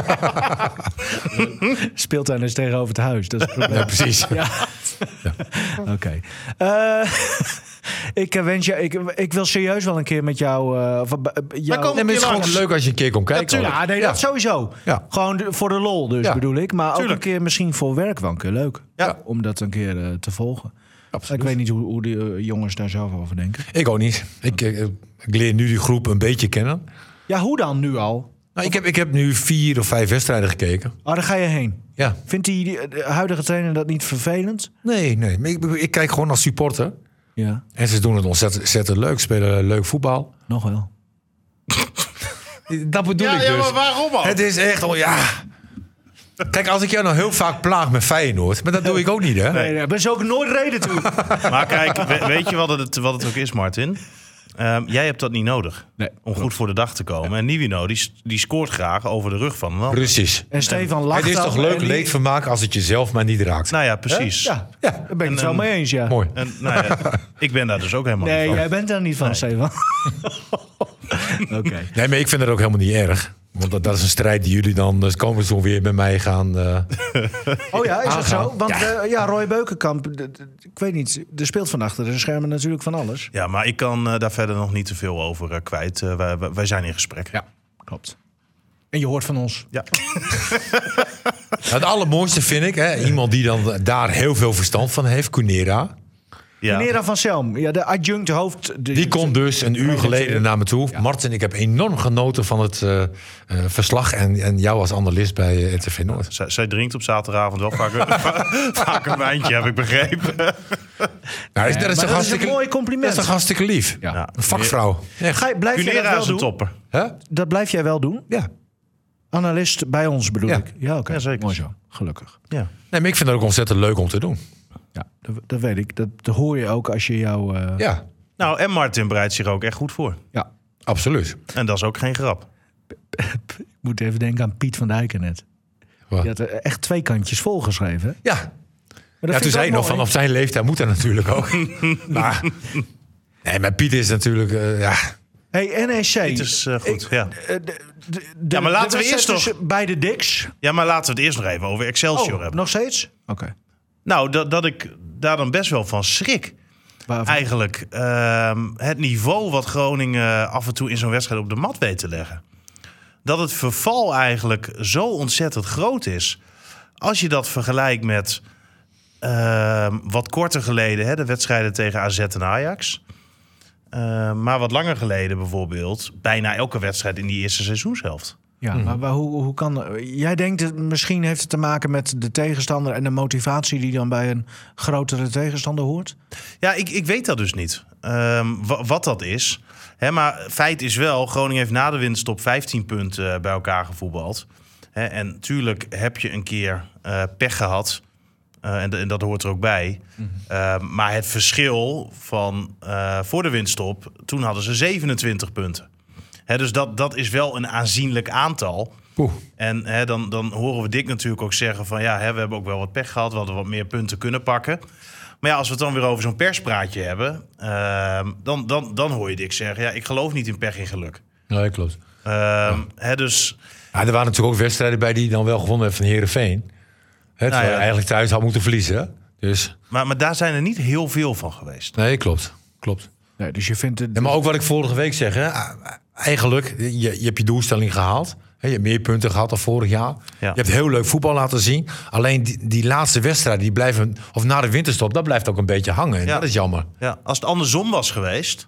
Speeltuin is tegenover het huis. Dat is het probleem. Ja, precies. Ja. Oké. Ik wens je... Ik wil serieus wel een keer met jou... komen- Nee, maar het is gewoon leuk als je een keer komt kijken. Ja, nee, dat sowieso. Ja. Gewoon voor de lol dus, Ja. bedoel ik. Maar ook Tuurlijk. een keer misschien voor werk wel een keer leuk. Ja. Om dat een keer te volgen. Absoluut. Ik weet niet hoe de jongens daar zelf over denken. Ik ook niet. Ik leer nu die groep een beetje kennen. Ja, hoe dan nu al? Nou, ik heb nu 4 of 5 wedstrijden gekeken. Oh, daar ga je heen. Ja. Vindt de huidige trainer dat niet vervelend? Nee. Maar ik kijk gewoon als supporter. Ja, En ze doen het ontzettend leuk. Spelen leuk voetbal. nog wel. Dat bedoel ik dus. Ja, maar waarom al? Het is echt... Kijk, als ik jou nou heel vaak plaag met Feyenoord... maar dat doe ik ook niet, hè? Nee, daar ben je ook nooit reden toe. Maar kijk, weet je wat het ook is, Martin? Jij hebt dat niet nodig om goed voor de dag te komen. En Nivino, die scoort graag over de rug van hem. Precies. En Stefan lacht Het is dan toch leuk en die- leedvermaak als het jezelf maar niet raakt. Nou ja, precies. Ja, daar ben ik het wel mee eens, ja. Mooi. En, nou ja, ik ben daar dus ook helemaal Nee, niet van. jij bent daar niet van, Stefan. Oké. Nee, maar ik vind het ook helemaal niet erg. Want dat is een strijd die jullie dan het komende seizoen weer met mij gaan... Oh ja, is dat Aangaan. zo? Want Roy Beukenkamp, ik weet niet, er speelt van achter de schermen natuurlijk van alles. Ja, maar ik kan daar verder nog niet te veel over kwijt. Wij zijn in gesprek. Ja, klopt. En je hoort van ons. Ja. Het allermooiste vind ik, hè, iemand die dan daar heel veel verstand van heeft, Cunera. Ja. Nera van Selm, ja, de adjunct hoofd. Die komt dus een uur geleden naar me toe. Ja. Martin, ik heb enorm genoten van het verslag en jou als analist bij RTV Noord. Zij drinkt op zaterdagavond wel vaak een wijntje, heb ik begrepen. Nou, dat is toch hartstikke een mooi compliment. Dat is toch hartstikke lief. Ja. Een vakvrouw. Echt. Blijf jij dat Cunera wel is een doen? topper. Hè? Dat blijf jij wel doen? Ja. Analist bij ons bedoel Ja. ik. Ja, oké. Ja, zeker. Mooi zo. Gelukkig. Ja. Nee, maar ik vind het ook ontzettend leuk om te doen. Ja, dat weet ik. Dat hoor je ook als je jou... Ja, Nou, en Martin bereidt zich ook echt goed voor. Ja. absoluut. En dat is ook geen grap. Ik moet even denken aan Piet van Dijken net. Wat? Die had er echt 2 kantjes volgeschreven. Hè? Ja, Maar dat ja vind toen zei ik je ook nog van mooi. op zijn leeftijd moet dat natuurlijk ook. maar Piet is natuurlijk... Hey, NEC. Het is goed, ja. Ja, maar laten we eerst nog- bij de Dicks. Ja, maar laten we het eerst nog even over Excelsior hebben. Nog steeds? Oké. Nou, dat ik daar dan best wel van schrik. Waarvan? Eigenlijk het niveau wat Groningen af en toe in zo'n wedstrijd op de mat weet te leggen. Dat het verval eigenlijk zo ontzettend groot is. Als je dat vergelijkt met wat korter geleden, hè, de wedstrijden tegen AZ en Ajax. Maar wat langer geleden bijvoorbeeld, bijna elke wedstrijd in die eerste seizoenshelft. Ja, maar hoe kan... Jij denkt, misschien heeft het te maken met de tegenstander... en de motivatie die dan bij een grotere tegenstander hoort? Ja, ik weet dat dus niet. Wat dat is. Hè, maar feit is wel, Groningen heeft na de winterstop 15 punten bij elkaar gevoetbald. Hè, en natuurlijk heb je een keer pech gehad. En dat hoort er ook bij. Maar het verschil van voor de winterstop, toen hadden ze 27 punten. Hè, dus dat is wel een aanzienlijk aantal. En dan horen we Dick natuurlijk ook zeggen van... ja, we hebben ook wel wat pech gehad. We hadden wat meer punten kunnen pakken. Maar ja, als we het dan weer over zo'n perspraatje hebben... dan hoor je Dick zeggen... ja, ik geloof niet in pech en geluk. Nee, klopt. Dus... Ja, er waren natuurlijk ook wedstrijden bij die dan wel gewonnen hebben van Heerenveen. Terwijl je eigenlijk thuis had moeten verliezen. Hè? Dus... Maar daar zijn er niet heel veel van geweest. Nee, klopt. Nee, dus je vindt het... Ja, maar ook wat ik vorige week zeg. Hè? Eigenlijk, je hebt je doelstelling gehaald. Je hebt meer punten gehad dan vorig jaar. Ja. Je hebt heel leuk voetbal laten zien. Alleen die laatste wedstrijden, die blijven... of na de winterstop, dat blijft ook een beetje hangen. En Ja. dat is jammer. Ja, als het andersom was geweest...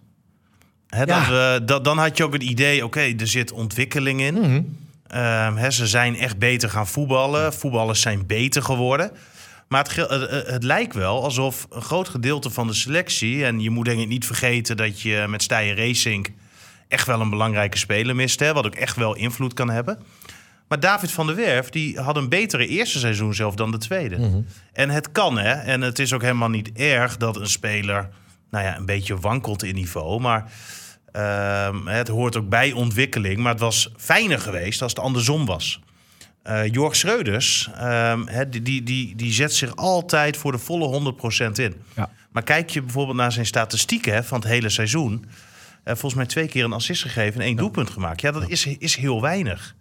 dan had je ook het idee... oké, er zit ontwikkeling in. Ze zijn echt beter gaan voetballen. Voetballers zijn beter geworden. Maar het lijkt wel alsof een groot gedeelte van de selectie... en je moet denk ik niet vergeten dat je met Steyr Racing... echt wel een belangrijke speler mist, hè, wat ook echt wel invloed kan hebben. Maar David van der Werf die had een betere eerste seizoen zelf dan de tweede. En het kan, hè. En het is ook helemaal niet erg dat een speler... een beetje wankelt in niveau. Maar het hoort ook bij ontwikkeling. Maar het was fijner geweest als het andersom was. Jorg Schreuders, die zet zich altijd voor de volle 100% in. Ja. Maar kijk je bijvoorbeeld naar zijn statistieken van het hele seizoen... volgens mij 2 keer een assist gegeven en 1 doelpunt gemaakt. Ja, dat is heel weinig.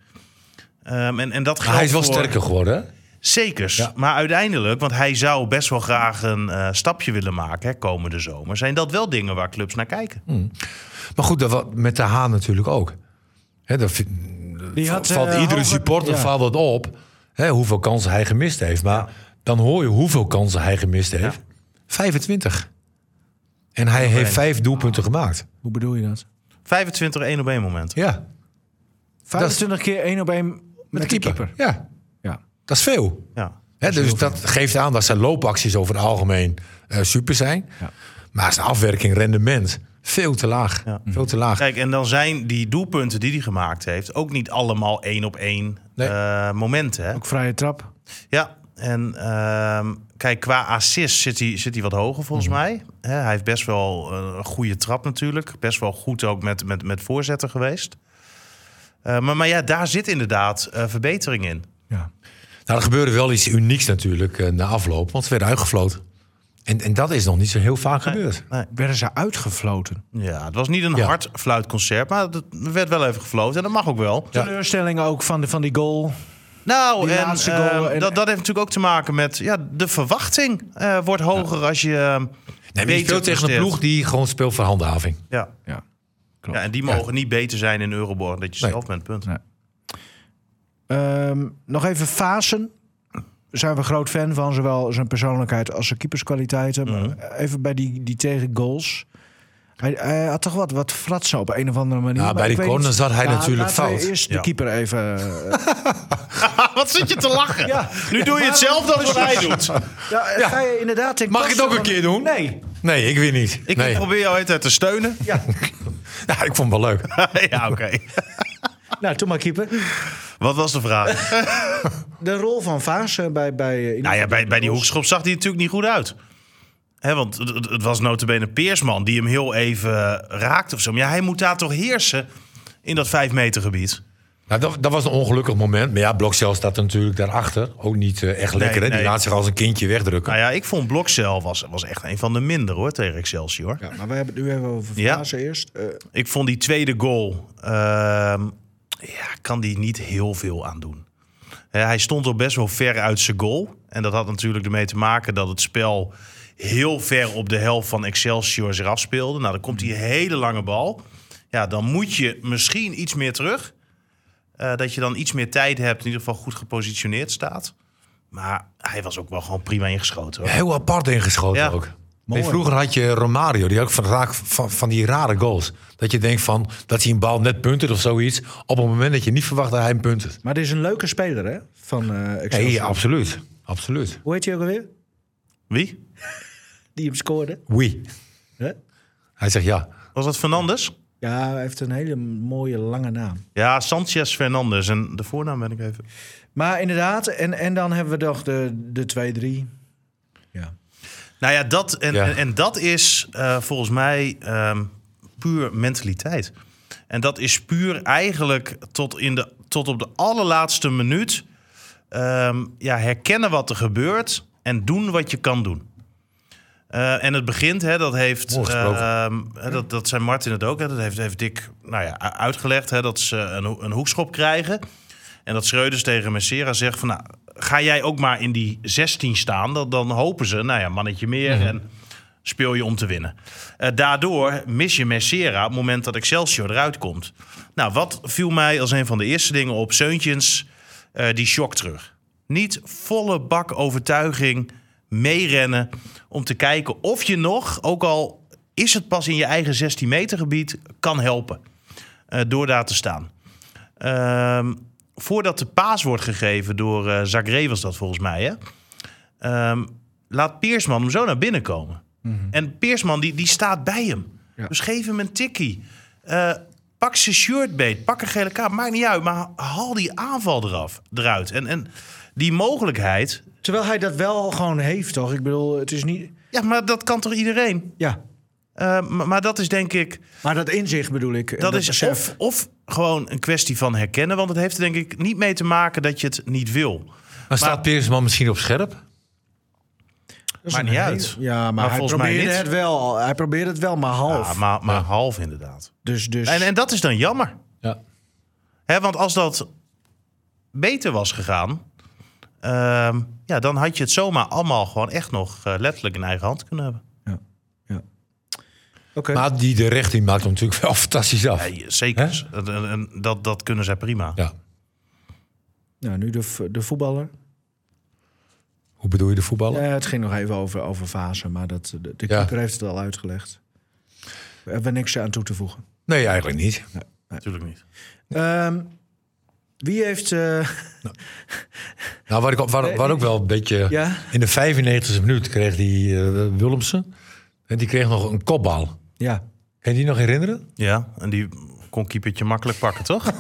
En dat Maar hij is wel sterker geworden, hè? Zekers. Ja. Maar uiteindelijk, want hij zou best wel graag een stapje willen maken... komende zomer. Zijn dat wel dingen waar clubs naar kijken? Maar goed, dat met de Haan natuurlijk ook. Hè, valt iedere supporter valt het op... Hè, hoeveel kansen hij gemist heeft. Maar dan hoor je hoeveel kansen hij gemist heeft. 25. En hij heeft 5 doelpunten gemaakt. Hoe bedoel je dat? 25 1-op-1 momenten. Ja. 25 keer 1 op 1 met de keeper. Ja, Ja. dat is veel. Ja. Dus dat geeft aan dat zijn loopacties over het algemeen super zijn. Ja. Maar zijn afwerking, rendement, veel te laag. Ja. Veel te laag. Kijk, en dan zijn die doelpunten die hij gemaakt heeft ook niet allemaal 1 op 1 momenten. Hè? Ook vrije trap. Ja, en kijk, qua assist zit hij wat hoger volgens mij. Hij heeft best wel een goede trap natuurlijk. Best wel goed ook met voorzetten geweest. Maar ja, daar zit inderdaad verbetering in. Ja. Nou, er gebeurde wel iets unieks natuurlijk na afloop. Want ze werden uitgefloten. En dat is nog niet zo heel vaak gebeurd. Nee. Werden ze uitgefloten? Ja, het was niet een hard fluitconcert, maar het werd wel even gefloten. En dat mag ook wel. Ja. Teleurstelling ook van die goal. Nou, Die en laatste goal en- dat heeft natuurlijk ook te maken met... de verwachting wordt hoger als je... Nee, maar je beter speelt tegen een presteert. ploeg die gewoon speelt voor handhaving. Ja. Ja, klopt. Ja, en die mogen niet beter zijn in Euroborg dat je Nee. zelf bent, punt. Nee. Nog even Vaassen. Daar zijn we groot fan van, zowel zijn persoonlijkheid als zijn keeperskwaliteiten. Maar even bij die tegengoals. Hij had toch wat fratsen op een of andere manier. Nou, Maar bij ik die weet corner niet. zat hij natuurlijk laten we fout. Eerst de Ja. keeper even... Wat zit je te lachen? Ja. Nu doe je hetzelfde als wat hij doet. Ga je inderdaad... ten Mag ik het koste ook een van- keer doen? Nee. Nee, ik weet niet. Ik nee. probeer jou altijd te steunen. Ja. Ja, ik vond het wel leuk. Ja, oké. Nou, toen maar keeper. Wat was de vraag? De rol van Vaassen bij Nou ja, bij die hoekschop zag hij natuurlijk niet goed uit. Want het was nota bene Peersman die hem heel even raakte of zo. Maar ja, hij moet daar toch heersen in dat 5 meter gebied. Nou, dat was een ongelukkig moment. Maar ja, Blokcel staat er natuurlijk daarachter. Ook niet echt lekker, hè? Die nee. laat zich als een kindje wegdrukken. Nou ja, ik vond Blokcel was echt een van de minder hoor tegen Excelsior. Ja, maar we hebben het nu even over Ja. Vaassen eerst. Ik vond die tweede goal, kan die niet heel veel aan doen. Hij stond al best wel ver uit zijn goal. En dat had natuurlijk ermee te maken dat het spel heel ver op de helft van Excelsior zich afspeelde. Nou, dan komt die hele lange bal. Ja, dan moet je misschien iets meer terug. Dat je dan iets meer tijd hebt, in ieder geval goed gepositioneerd staat. Maar hij was ook wel gewoon prima ingeschoten. Hoor. Heel apart ingeschoten Ja. ook. Mooi. Nee, vroeger had je Romario, die had ook vaak van die rare goals. Dat je denkt van dat hij een bal net puntert of zoiets. Op een moment dat je niet verwacht dat hij hem puntert. Maar dit is een leuke speler, hè? Van Excelsior. Nee, absoluut. Absoluut. Hoe heet hij ook alweer? Wie? Die hem scoorde. Oui. Hè? Hij zegt ja. Was dat Fernandes? Ja, hij heeft een hele mooie lange naam. Ja, Sanchez Fernandes. En de voornaam ben ik even... Maar inderdaad, en dan hebben we nog de 2-3. Ja. Nou ja, Ja. en dat is volgens mij puur mentaliteit. En dat is puur eigenlijk tot op de allerlaatste minuut herkennen wat er gebeurt en doen wat je kan doen. En het begint, dat heeft Mooi gesproken. dat zei Martin het ook. Dat heeft Dick uitgelegd dat ze een hoekschop krijgen. En dat Schreuders tegen Messera zegt van... Nou, ga jij ook maar in die 16 staan. Dan hopen ze, mannetje meer en speel je om te winnen. Daardoor mis je Messera op het moment dat Excelsior eruit komt. Nou, wat viel mij als een van de eerste dingen op? Seuntjens, die shock terug. Niet volle bak overtuiging meerennen om te kijken of je nog, ook al is het pas in je eigen 16 meter gebied, kan helpen door daar te staan. Voordat de paas wordt gegeven door Zagré was dat volgens mij, hè? Laat Peersman hem zo naar binnen komen. En Peersman die staat bij hem. Ja. Dus geef hem een tikkie. Pak zijn shirt beet, pak een gele kaart, maakt niet uit. Maar haal die aanval eruit. En die mogelijkheid... Terwijl hij dat wel gewoon heeft, toch? Ik bedoel, het is niet... Ja, maar dat kan toch iedereen? Ja, Maar dat is denk ik... maar dat inzicht bedoel ik. Dat is besef. of gewoon een kwestie van herkennen. Want het heeft er denk ik niet mee te maken dat je het niet wil. Maar staat Peersman misschien op scherp? Dat is Maakt een niet hele- uit. Ja, maar, Maar hij volgens mij probeerde niet. het wel. Hij probeerde het wel, maar half. Ja, maar half inderdaad. Dus En dat is dan jammer. Ja. Want als dat beter was gegaan... dan had je het zomaar allemaal gewoon echt nog letterlijk in eigen hand kunnen hebben. Oké. Maar de recht die maakt hem natuurlijk wel fantastisch af. Ja, zeker. En dat kunnen zij prima. Ja. Nou, nu de voetballer. Hoe bedoel je de voetballer? Ja, het ging nog even over Vaassen, maar de keeper heeft het al uitgelegd. We hebben niks aan toe te voegen. Nee, eigenlijk niet. Natuurlijk niet. Wie heeft... Nou, waar ook wel een beetje... Ja? In de 95e minuut kreeg die Willemsen. En die kreeg nog een kopbal. Ja. Kan je die nog herinneren? Ja, en die kon keepertje makkelijk pakken, toch?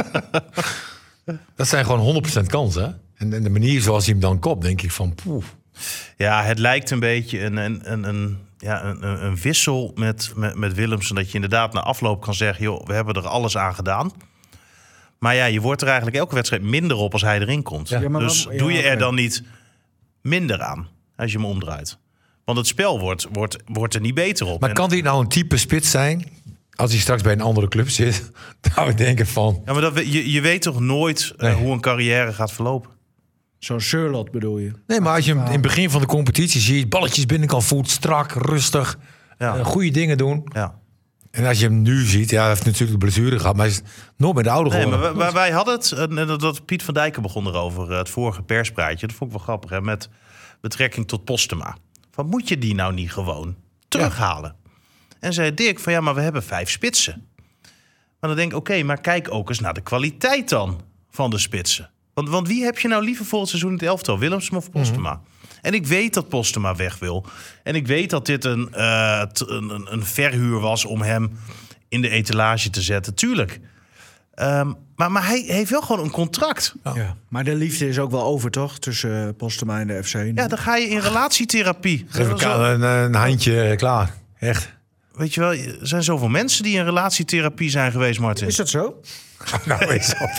Dat zijn gewoon 100% kansen. Hè? En de manier zoals hij hem dan kopt, denk ik van... Poeh. Ja, het lijkt een beetje een wissel met Willemsen. Dat je inderdaad na afloop kan zeggen... joh, we hebben er alles aan gedaan. Maar ja, je wordt er eigenlijk elke wedstrijd minder op als hij erin komt. Ja. Ja, maar dus doe je er dan niet minder aan als je hem omdraait. Want het spel wordt er niet beter op. Maar kan die nou een type spits zijn... als hij straks bij een andere club zit? Nou, ik denk van... Ja, maar je weet toch nooit hoe een carrière gaat verlopen? Zo'n Surlot bedoel je? Nee, maar als je hem in het begin van de competitie ziet... balletjes binnenkant voet, strak, rustig... Ja. goede dingen doen. Ja. En als je hem nu ziet... ja, hij heeft natuurlijk de blessure gehad... maar hij is nooit meer de oude Nee, geworden. maar wij hadden het... dat Piet van Dijken begon erover, het vorige perspraatje. Dat vond ik wel grappig, hè, met betrekking tot Postema. Van, moet je die nou niet gewoon terughalen? En zei Dirk van, ja, maar we hebben 5 spitsen. Maar dan denk ik, oké, maar kijk ook eens naar de kwaliteit dan van de spitsen. Want wie heb je nou liever voor het seizoen in het elftal? Willemsen of Postema? En ik weet dat Postema weg wil. En ik weet dat dit een verhuur was om hem in de etalage te zetten. Tuurlijk. Maar hij heeft wel gewoon een contract. Ja. Maar de liefde is ook wel over, toch? Tussen Postema en de FC. Ja, dan ga je in relatietherapie. Geef elkaar een handje klaar. Echt. Weet je wel, er zijn zoveel mensen die in relatietherapie zijn geweest, Martin. Is dat zo? Nou, eens op.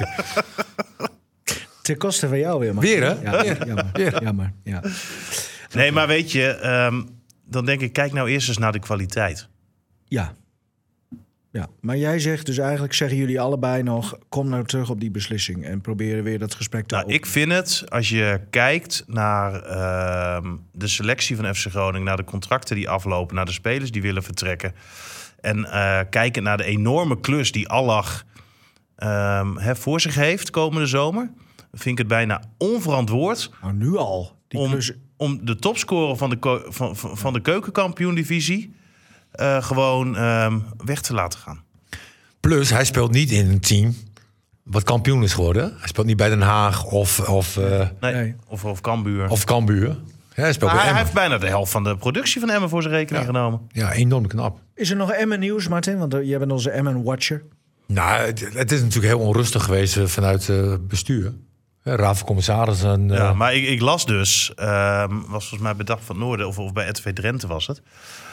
Ten koste van jou weer, man. Weer, hè? Ja, jammer. Weer. Jammer, ja. Nee, maar weet je, dan denk ik, kijk nou eerst eens naar de kwaliteit. Ja. Ja, maar jij zegt dus eigenlijk, zeggen jullie allebei nog... kom nou terug op die beslissing en proberen weer dat gesprek te Nou, ik vind het, als je kijkt naar de selectie van FC Groningen... naar de contracten die aflopen, naar de spelers die willen vertrekken... en kijken naar de enorme klus die Allach voor zich heeft komende zomer... vind ik het bijna onverantwoord... Nou, nu al. Die klus... om de topscorer van de keukenkampioen-divisie... gewoon weg te laten gaan. Plus, hij speelt niet in een team wat kampioen is geworden. Hij speelt niet bij Den Haag of Nee. Of Cambuur. Cambuur. Ja, hij speelt bij Hij Emmen. heeft bijna de helft van de productie van Emmen voor zijn rekening genomen. Ja, enorm knap. Is er nog Emmen nieuws, Martin? Want jij bent onze Emmen-watcher. Nou, het is natuurlijk heel onrustig geweest vanuit het bestuur. Raad van commissarissen. Ja, maar ik las dus, was volgens mij bij Dag van het Noorden of bij RTV Drenthe was het...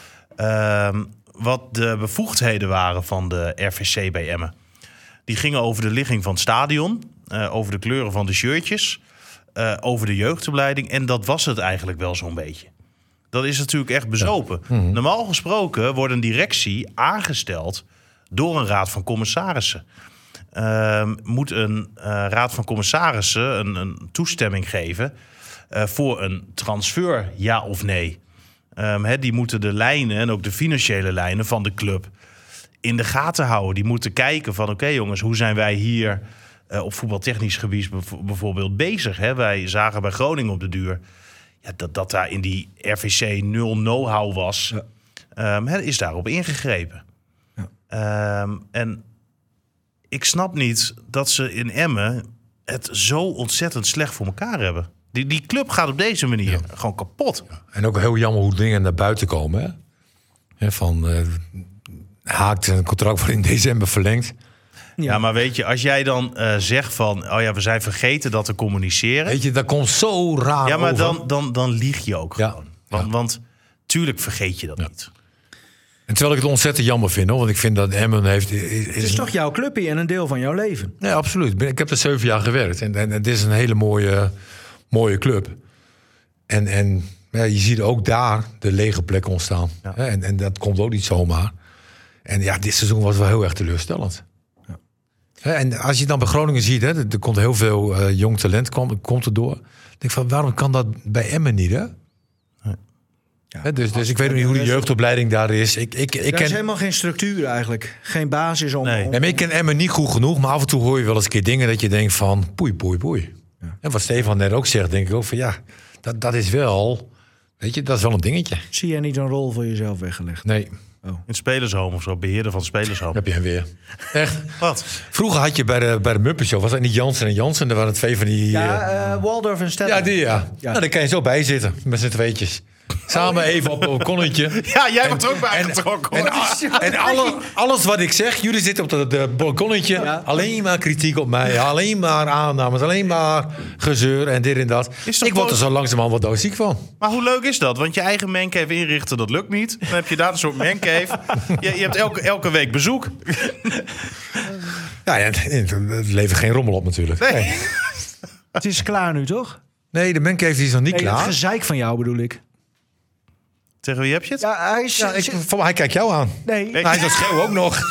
wat de bevoegdheden waren van de RVC bij Emmen. Die gingen over de ligging van het stadion, over de kleuren van de shirtjes, over de jeugdopleiding. En dat was het eigenlijk wel zo'n beetje. Dat is natuurlijk echt bezopen. Ja. Normaal gesproken wordt een directie aangesteld door een raad van commissarissen. Moet een raad van commissarissen een toestemming geven voor een transfer, ja of nee? Die moeten de lijnen en ook de financiële lijnen van de club in de gaten houden. Die moeten kijken van oké, jongens, hoe zijn wij hier op voetbaltechnisch gebied bijvoorbeeld bezig? Hè? Wij zagen bij Groningen op de duur dat daar in die RVC 0 know-how was. Ja. Is daarop ingegrepen. Ja. En ik snap niet dat ze in Emmen het zo ontzettend slecht voor elkaar hebben. Die club gaat op deze manier gewoon kapot. Ja. En ook heel jammer hoe dingen naar buiten komen. Hè? Van Haakt een contract wordt in december verlengd. Ja, maar weet je, als jij dan zegt van... oh ja, we zijn vergeten dat te communiceren. Weet je, dat komt zo raar ja, maar over. dan lieg je ook gewoon. Want tuurlijk vergeet je dat niet. En terwijl ik het ontzettend jammer vind, hoor. Want ik vind dat Emmen heeft... Het is toch jouw clubje en een deel van jouw leven? Nee, absoluut. Ik heb er 7 jaar gewerkt. En het is een hele mooie club. En ja, je ziet ook daar de lege plekken ontstaan. Ja. En dat komt ook niet zomaar. En ja, dit seizoen was wel heel erg teleurstellend. Ja. En als je dan bij Groningen ziet, hè, er komt heel veel jong talent komt erdoor. Ik denk van, waarom kan dat bij Emmen niet, hè? Ja, dus ik weet niet hoe de jeugdopleiding daar is. Ik er is helemaal geen structuur eigenlijk. Geen basis om... Nee, maar ik ken Emmen niet goed genoeg. Maar af en toe hoor je wel eens een keer dingen dat je denkt van... poei. Ja. En wat Stefan net ook zegt, denk ik ook van ja... Dat is wel... Weet je, dat is wel een dingetje. Zie jij niet een rol voor jezelf weggelegd? Nee. In het spelershome of zo, beheerder van het spelershome. Heb je hem weer. Echt. Wat? Vroeger had je bij de Muppet Show, was dat niet Jansen en Jansen? Er waren 2 van die... Waldorf en Stedtler. ja, die ja. Nou, daar kan je zo bij zitten, met z'n tweetjes. Samen even op een balkonnetje. Ja, jij wordt er ook bij getrokken. En alles wat ik zeg, jullie zitten op dat balkonnetje. Ja. Alleen maar kritiek op mij. Alleen maar aannames. Alleen maar gezeur en dit en dat. Ik word er zo langzamerhand wat doodziek van. Maar hoe leuk is dat? Want je eigen mancave inrichten, dat lukt niet. Dan heb je daar een soort mancave. Je hebt elke week bezoek. Ja, het levert geen rommel op natuurlijk. Nee. Het is klaar nu, toch? Nee, de mancave is nog niet Nee, het klaar. gezeik van jou bedoel ik. Tegen wie heb je het? Ja, hij is... Ja, hij kijkt jou aan. Nee. Hij is dat schreeuw ook nog.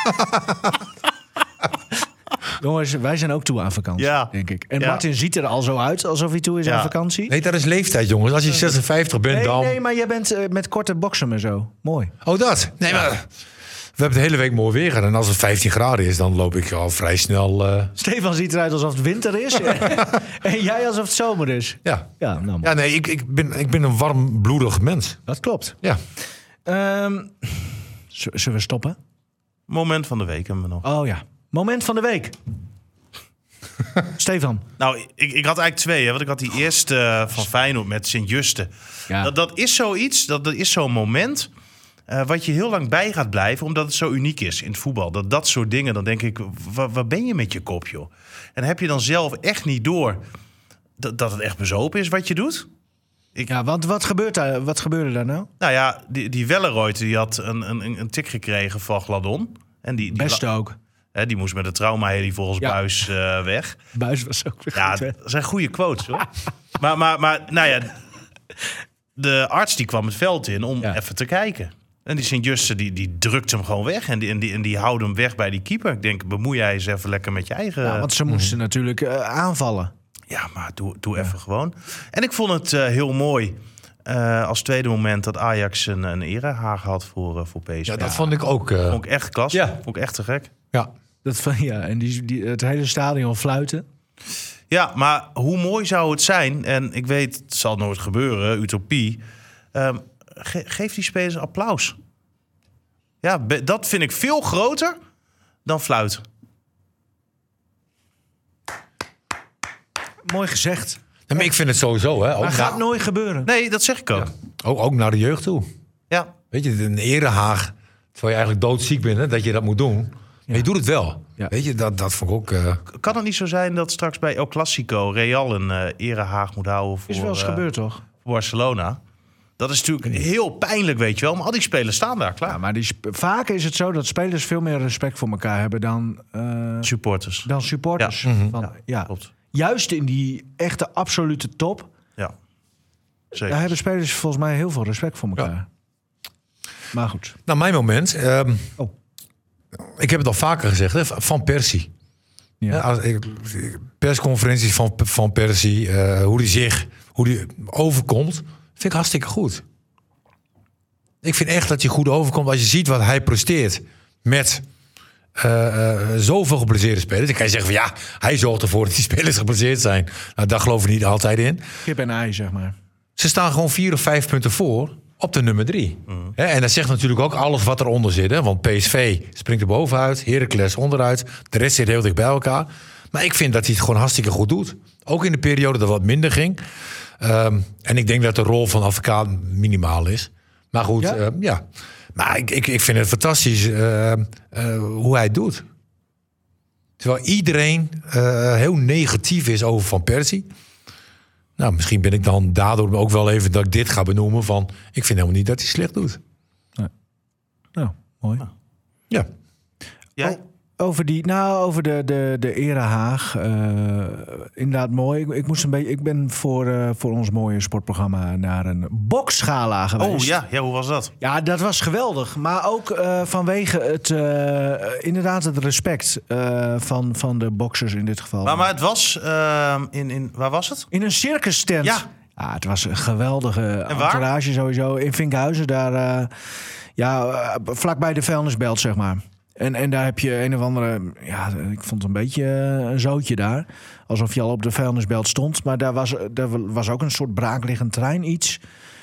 Jongens, wij zijn ook toe aan vakantie, Ja. denk ik. En Ja. Martin ziet er al zo uit, alsof hij toe is Ja. aan vakantie. Nee, dat is leeftijd, jongens. Als je 56 bent, dan... Nee, maar jij bent met korte boksen en zo. Mooi. Oh, dat? Nee, maar... We hebben de hele week mooi weer gehad. En als het 15 graden is, dan loop ik al vrij snel... Stefan ziet eruit alsof het winter is. En jij alsof het zomer is. Ja. Ja, nou, mooi. Ja, nee, ik ben een warmbloedig mens. Dat klopt. Ja. Zullen we stoppen? Moment van de week hebben we nog. Oh ja. Moment van de week. Stefan. Nou, ik had eigenlijk 2. Hè, want ik had die eerste van Feyenoord met Sint-Juste. Ja. Dat is zoiets, dat is zo'n moment... wat je heel lang bij gaat blijven, omdat het zo uniek is in het voetbal. Dat soort dingen, dan denk ik, waar ben je met je kop, joh? En heb je dan zelf echt niet door dat het echt bezopen is wat je doet? Ja, want wat gebeurde daar nou? Nou ja, die Welleroyd, die had een tik gekregen van Gladon. En die Beste ook. die moest met de trauma-heli volgens Ja. Buis weg. Buis was ook weer Ja, goed, hè? dat zijn goede quotes, hoor. maar nou ja, de arts die kwam het veld in om even te kijken. En die Sint-Juste die drukt hem gewoon weg. En die houdt hem weg bij die keeper. Ik denk, bemoei jij eens even lekker met je eigen... Ja, want ze moesten natuurlijk aanvallen. Ja, maar doe even gewoon. En ik vond het heel mooi als tweede moment dat Ajax een erehaag had voor PSV. Ja, dat vond ik ook... Vond ik echt klas. Ja. Vond ik echt te gek. ja. En het hele stadion fluiten. Ja, maar hoe mooi zou het zijn... en ik weet, het zal nooit gebeuren, utopie... geef die spelers applaus. Ja, dat vind ik veel groter dan fluiten. Mooi gezegd. Ja, maar ik vind het sowieso, hè. Ook, Maar gaat nooit gebeuren. Nee, dat zeg ik ook. ook naar de jeugd toe. Ja. Weet je, een erehaag, terwijl je eigenlijk doodziek bent, hè, dat je dat moet doen. Maar je doet het wel. Ja. Weet je, dat vond ik ook... Kan het niet zo zijn dat straks bij El Clasico Real een erehaag moet houden voor, Is wel eens gebeurd, toch? voor Barcelona? Dat is natuurlijk heel pijnlijk, weet je wel. Maar al die spelers staan daar klaar. Ja, maar vaak is het zo dat spelers veel meer respect voor elkaar hebben dan Supporters. supporters. Ja. Ja. Klopt. Juist in die echte absolute top, Ja, zeker. daar hebben spelers volgens mij heel veel respect voor elkaar. Ja. Maar goed. Nou, mijn moment... Oh. Ik heb het al vaker gezegd, hè, Van Persie. Ja. Persconferenties van Persie, hoe die overkomt, vind ik hartstikke goed. Ik vind echt dat hij goed overkomt als je ziet wat hij presteert met zoveel geblesseerde spelers. Dan kan je zeggen van ja, hij zorgt ervoor dat die spelers geblesseerd zijn. Nou, daar geloof ik niet altijd in. Kip en ei, zeg maar. Ze staan gewoon 4 of 5 punten voor op de nummer 3. En dat zegt natuurlijk ook alles wat eronder zit. Hè? Want PSV springt er bovenuit, Heracles onderuit. De rest zit heel dicht bij elkaar. Maar ik vind dat hij het gewoon hartstikke goed doet. Ook in de periode dat wat minder ging. En ik denk dat de rol van advocaat minimaal is. Maar goed, ja. Maar ik vind het fantastisch hoe hij het doet. Terwijl iedereen heel negatief is over Van Persie. Nou, misschien ben ik dan daardoor ook wel even dat ik dit ga benoemen van... ik vind helemaal niet dat hij slecht doet. Nee. Nou, mooi. Ja. Jij? Over de erehaag. Inderdaad mooi. Ik ben voor ons mooie sportprogramma naar een boksgala geweest. Oh ja, hoe was dat? Ja, dat was geweldig. Maar ook vanwege inderdaad het respect van de boksers in dit geval. Maar het was waar was het? In een circus tent. Ja. Het was een geweldige waar? entourage sowieso. In Vinkhuizen, daar vlakbij de vuilnisbelt, zeg maar. En daar heb je een of andere... Ja, ik vond het een beetje een zootje daar. Alsof je al op de vuilnisbelt stond. Maar daar was ook een soort braakliggend terrein, iets.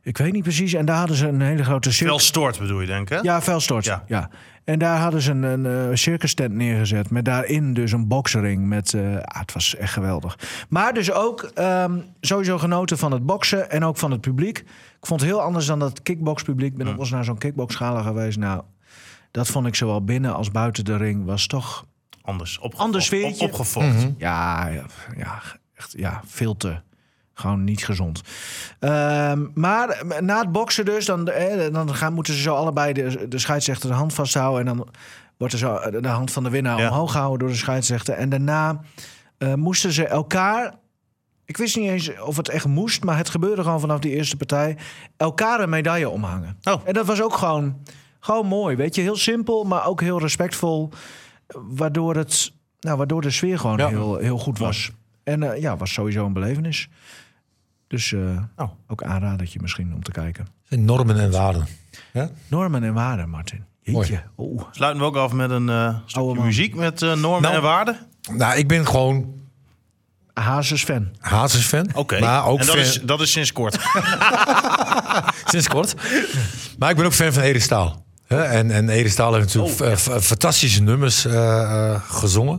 Ik weet niet precies. En daar hadden ze een hele grote circus. Velstort bedoel je, denk ik, hè? Ja, Velstort. Ja. En daar hadden ze een circus tent neergezet. Met daarin dus een boksering. Het was echt geweldig. Maar dus ook sowieso genoten van het boksen. En ook van het publiek. Ik vond het heel anders dan dat kickboxpubliek. Ik ben ook wel eens naar zo'n kickboxgala geweest. Nou, dat vond ik zowel binnen als buiten de ring. Was toch Anders sfeertje. Opgefokt. Mhm. Ja, echt veel te... Gewoon niet gezond. Maar na het boksen dus, dan moeten ze zo allebei de scheidsrechter de hand vasthouden. En dan wordt er zo de hand van de winnaar omhoog gehouden door de scheidsrechter. En daarna moesten ze elkaar... Ik wist niet eens of het echt moest, maar het gebeurde gewoon vanaf die eerste partij. Elkaar een medaille omhangen. Oh. En dat was ook gewoon mooi. Weet je, heel simpel, maar ook heel respectvol. Waardoor de sfeer gewoon heel goed was. En was sowieso een belevenis. Dus ook aanradertje misschien om te kijken. Normen en waarden. Ja? Normen en waarden, Martin. Jeetje. Oh. Sluiten we ook af met een stukje muziek met normen en waarden? Nou, ik ben gewoon Hazes-fan. Hazes-fan. Oké. Maar ook En dat is sinds kort. sinds kort. Maar ik ben ook fan van Ede Staal. En Ede Staal heeft natuurlijk fantastische nummers gezongen.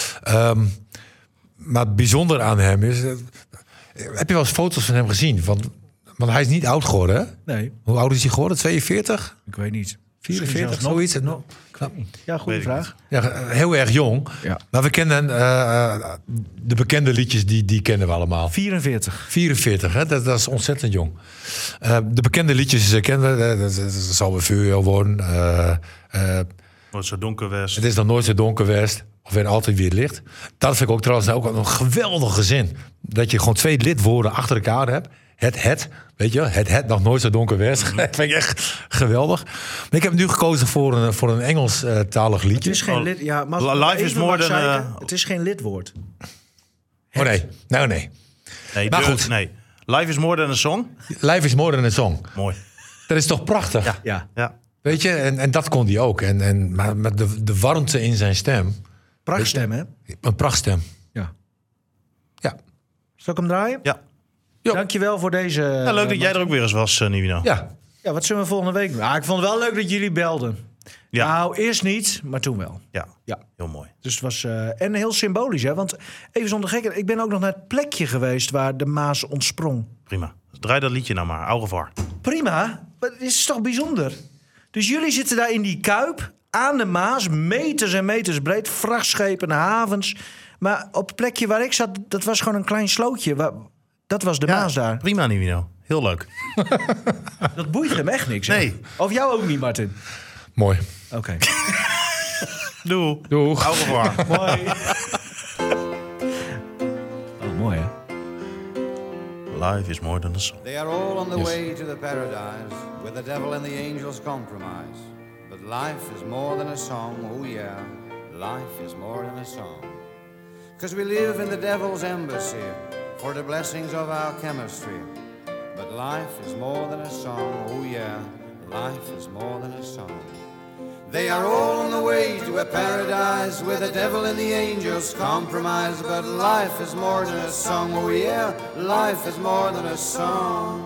Maar het bijzonder aan hem is... heb je wel eens foto's van hem gezien? Want hij is niet oud geworden, hè? Nee. Hoe oud is hij geworden? 42? Ik weet niet. 44, zoiets? Ja, goede vraag. Ja, heel erg jong. Ja. Maar we kennen de bekende liedjes, die kennen we allemaal. 44. 44, hè? Dat is ontzettend jong. De bekende liedjes kennen we. Dat zal weer vuur worden. Wordt zo donker west. Het is nog nooit zo donker west. Of weer altijd weer licht. Dat vind ik ook trouwens ook een geweldige zin. Dat je gewoon 2 lidwoorden achter elkaar hebt. Weet je, het nog nooit zo donker west. Dat vind ik echt geweldig. Maar ik heb nu gekozen voor een Engelstalig liedje. Het is geen lid. Ja, maar Life is more than het is geen lidwoord. Oh nee. Nou nee. Maar goed. Nee. Life is more than a song. Life is more than a song. Mooi. Dat is toch prachtig? Ja. Weet je, en dat kon hij ook. Maar met de warmte in zijn stem. Prachtstem, hè? Een prachtstem. Ja. Ja. Zal ik hem draaien? Ja. Dankjewel voor deze... Ja, leuk dat jij er ook weer eens was, Nivino. Ja. Ja, wat zullen we volgende week doen? Ik vond het wel leuk dat jullie belden. Ja. Nou, eerst niet, maar toen wel. Ja. Heel mooi. Dus het was... en heel symbolisch, hè? Want even zonder gekheid, ik ben ook nog naar het plekje geweest waar de Maas ontsprong. Prima. Draai dat liedje nou maar. Au revoir. Prima. Maar dit is toch bijzonder? Dus jullie zitten daar in die kuip... aan de Maas, meters en meters breed, vrachtschepen, havens. Maar op het plekje waar ik zat, dat was gewoon een klein slootje. Dat was de Maas daar. Prima, Nivino. Heel leuk. Dat boeit hem echt niks. Hè? Nee. Of jou ook niet, Martin? Mooi. Oké. Doeg. Au revoir. Mooi. Oh, mooi, hè? Life is more than a song. They are all on the way to the paradise where the devil and the angels compromise. But life is more than a song, oh yeah, life is more than a song. 'Cause we live in the devil's embassy for the blessings of our chemistry. But life is more than a song, oh yeah, life is more than a song. They are all on the way to a paradise where the devil and the angels compromise. But life is more than a song, oh yeah, life is more than a song.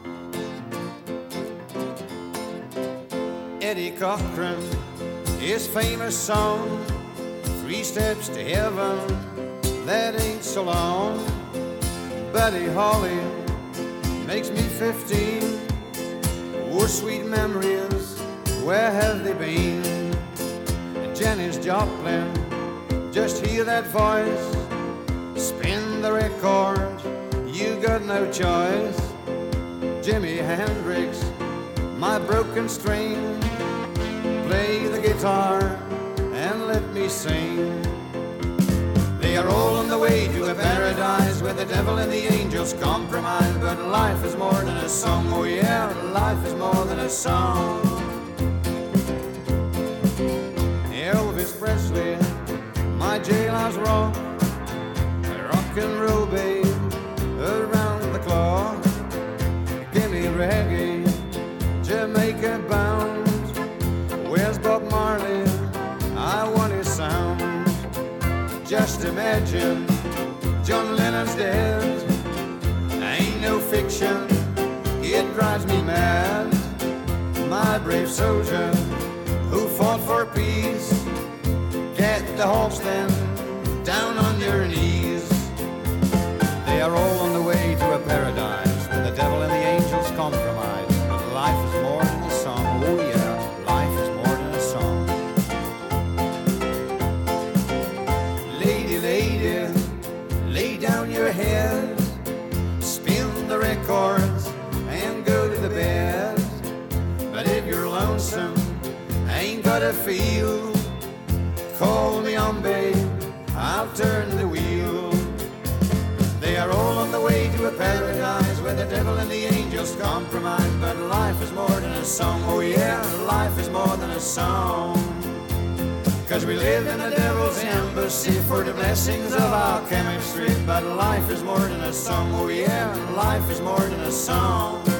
Eddie Cochran, his famous song, 3 steps to heaven, that ain't so long. Buddy Holly makes me 15. Oh, sweet memories, where have they been? And Janis Joplin, just hear that voice, spin the record, you got no choice. Jimi Hendrix, my broken string, play the guitar and let me sing. They are all on the way to a paradise where the devil and the angels compromise. But life is more than a song, oh yeah, life is more than a song. Elvis Presley, my jailhouse rock, rock and roll babe, around the clock. Give me reggae, Jamaica bound. Where's Bob Marley? I want his sound. Just imagine John Lennon's dead. Ain't no fiction, it drives me mad. My brave soldier who fought for peace, get the hawks then down on your knees. They are all on the way to a paradise where the devil and the angels compromise. But life is more than a song, oh yeah, life is more than a song. Lady, lady, lay down your head, spin the records and go to the bed. But if you're lonesome, ain't got a feel, call me on, babe, I'll turn the wheel. They are all on the way to a paradise where the devil and the angels compromise. But life is more than a song, oh yeah, life is more than a song. 'Cause we live in the devil's embassy for the blessings of our chemistry. But life is more than a song, oh yeah, life is more than a song.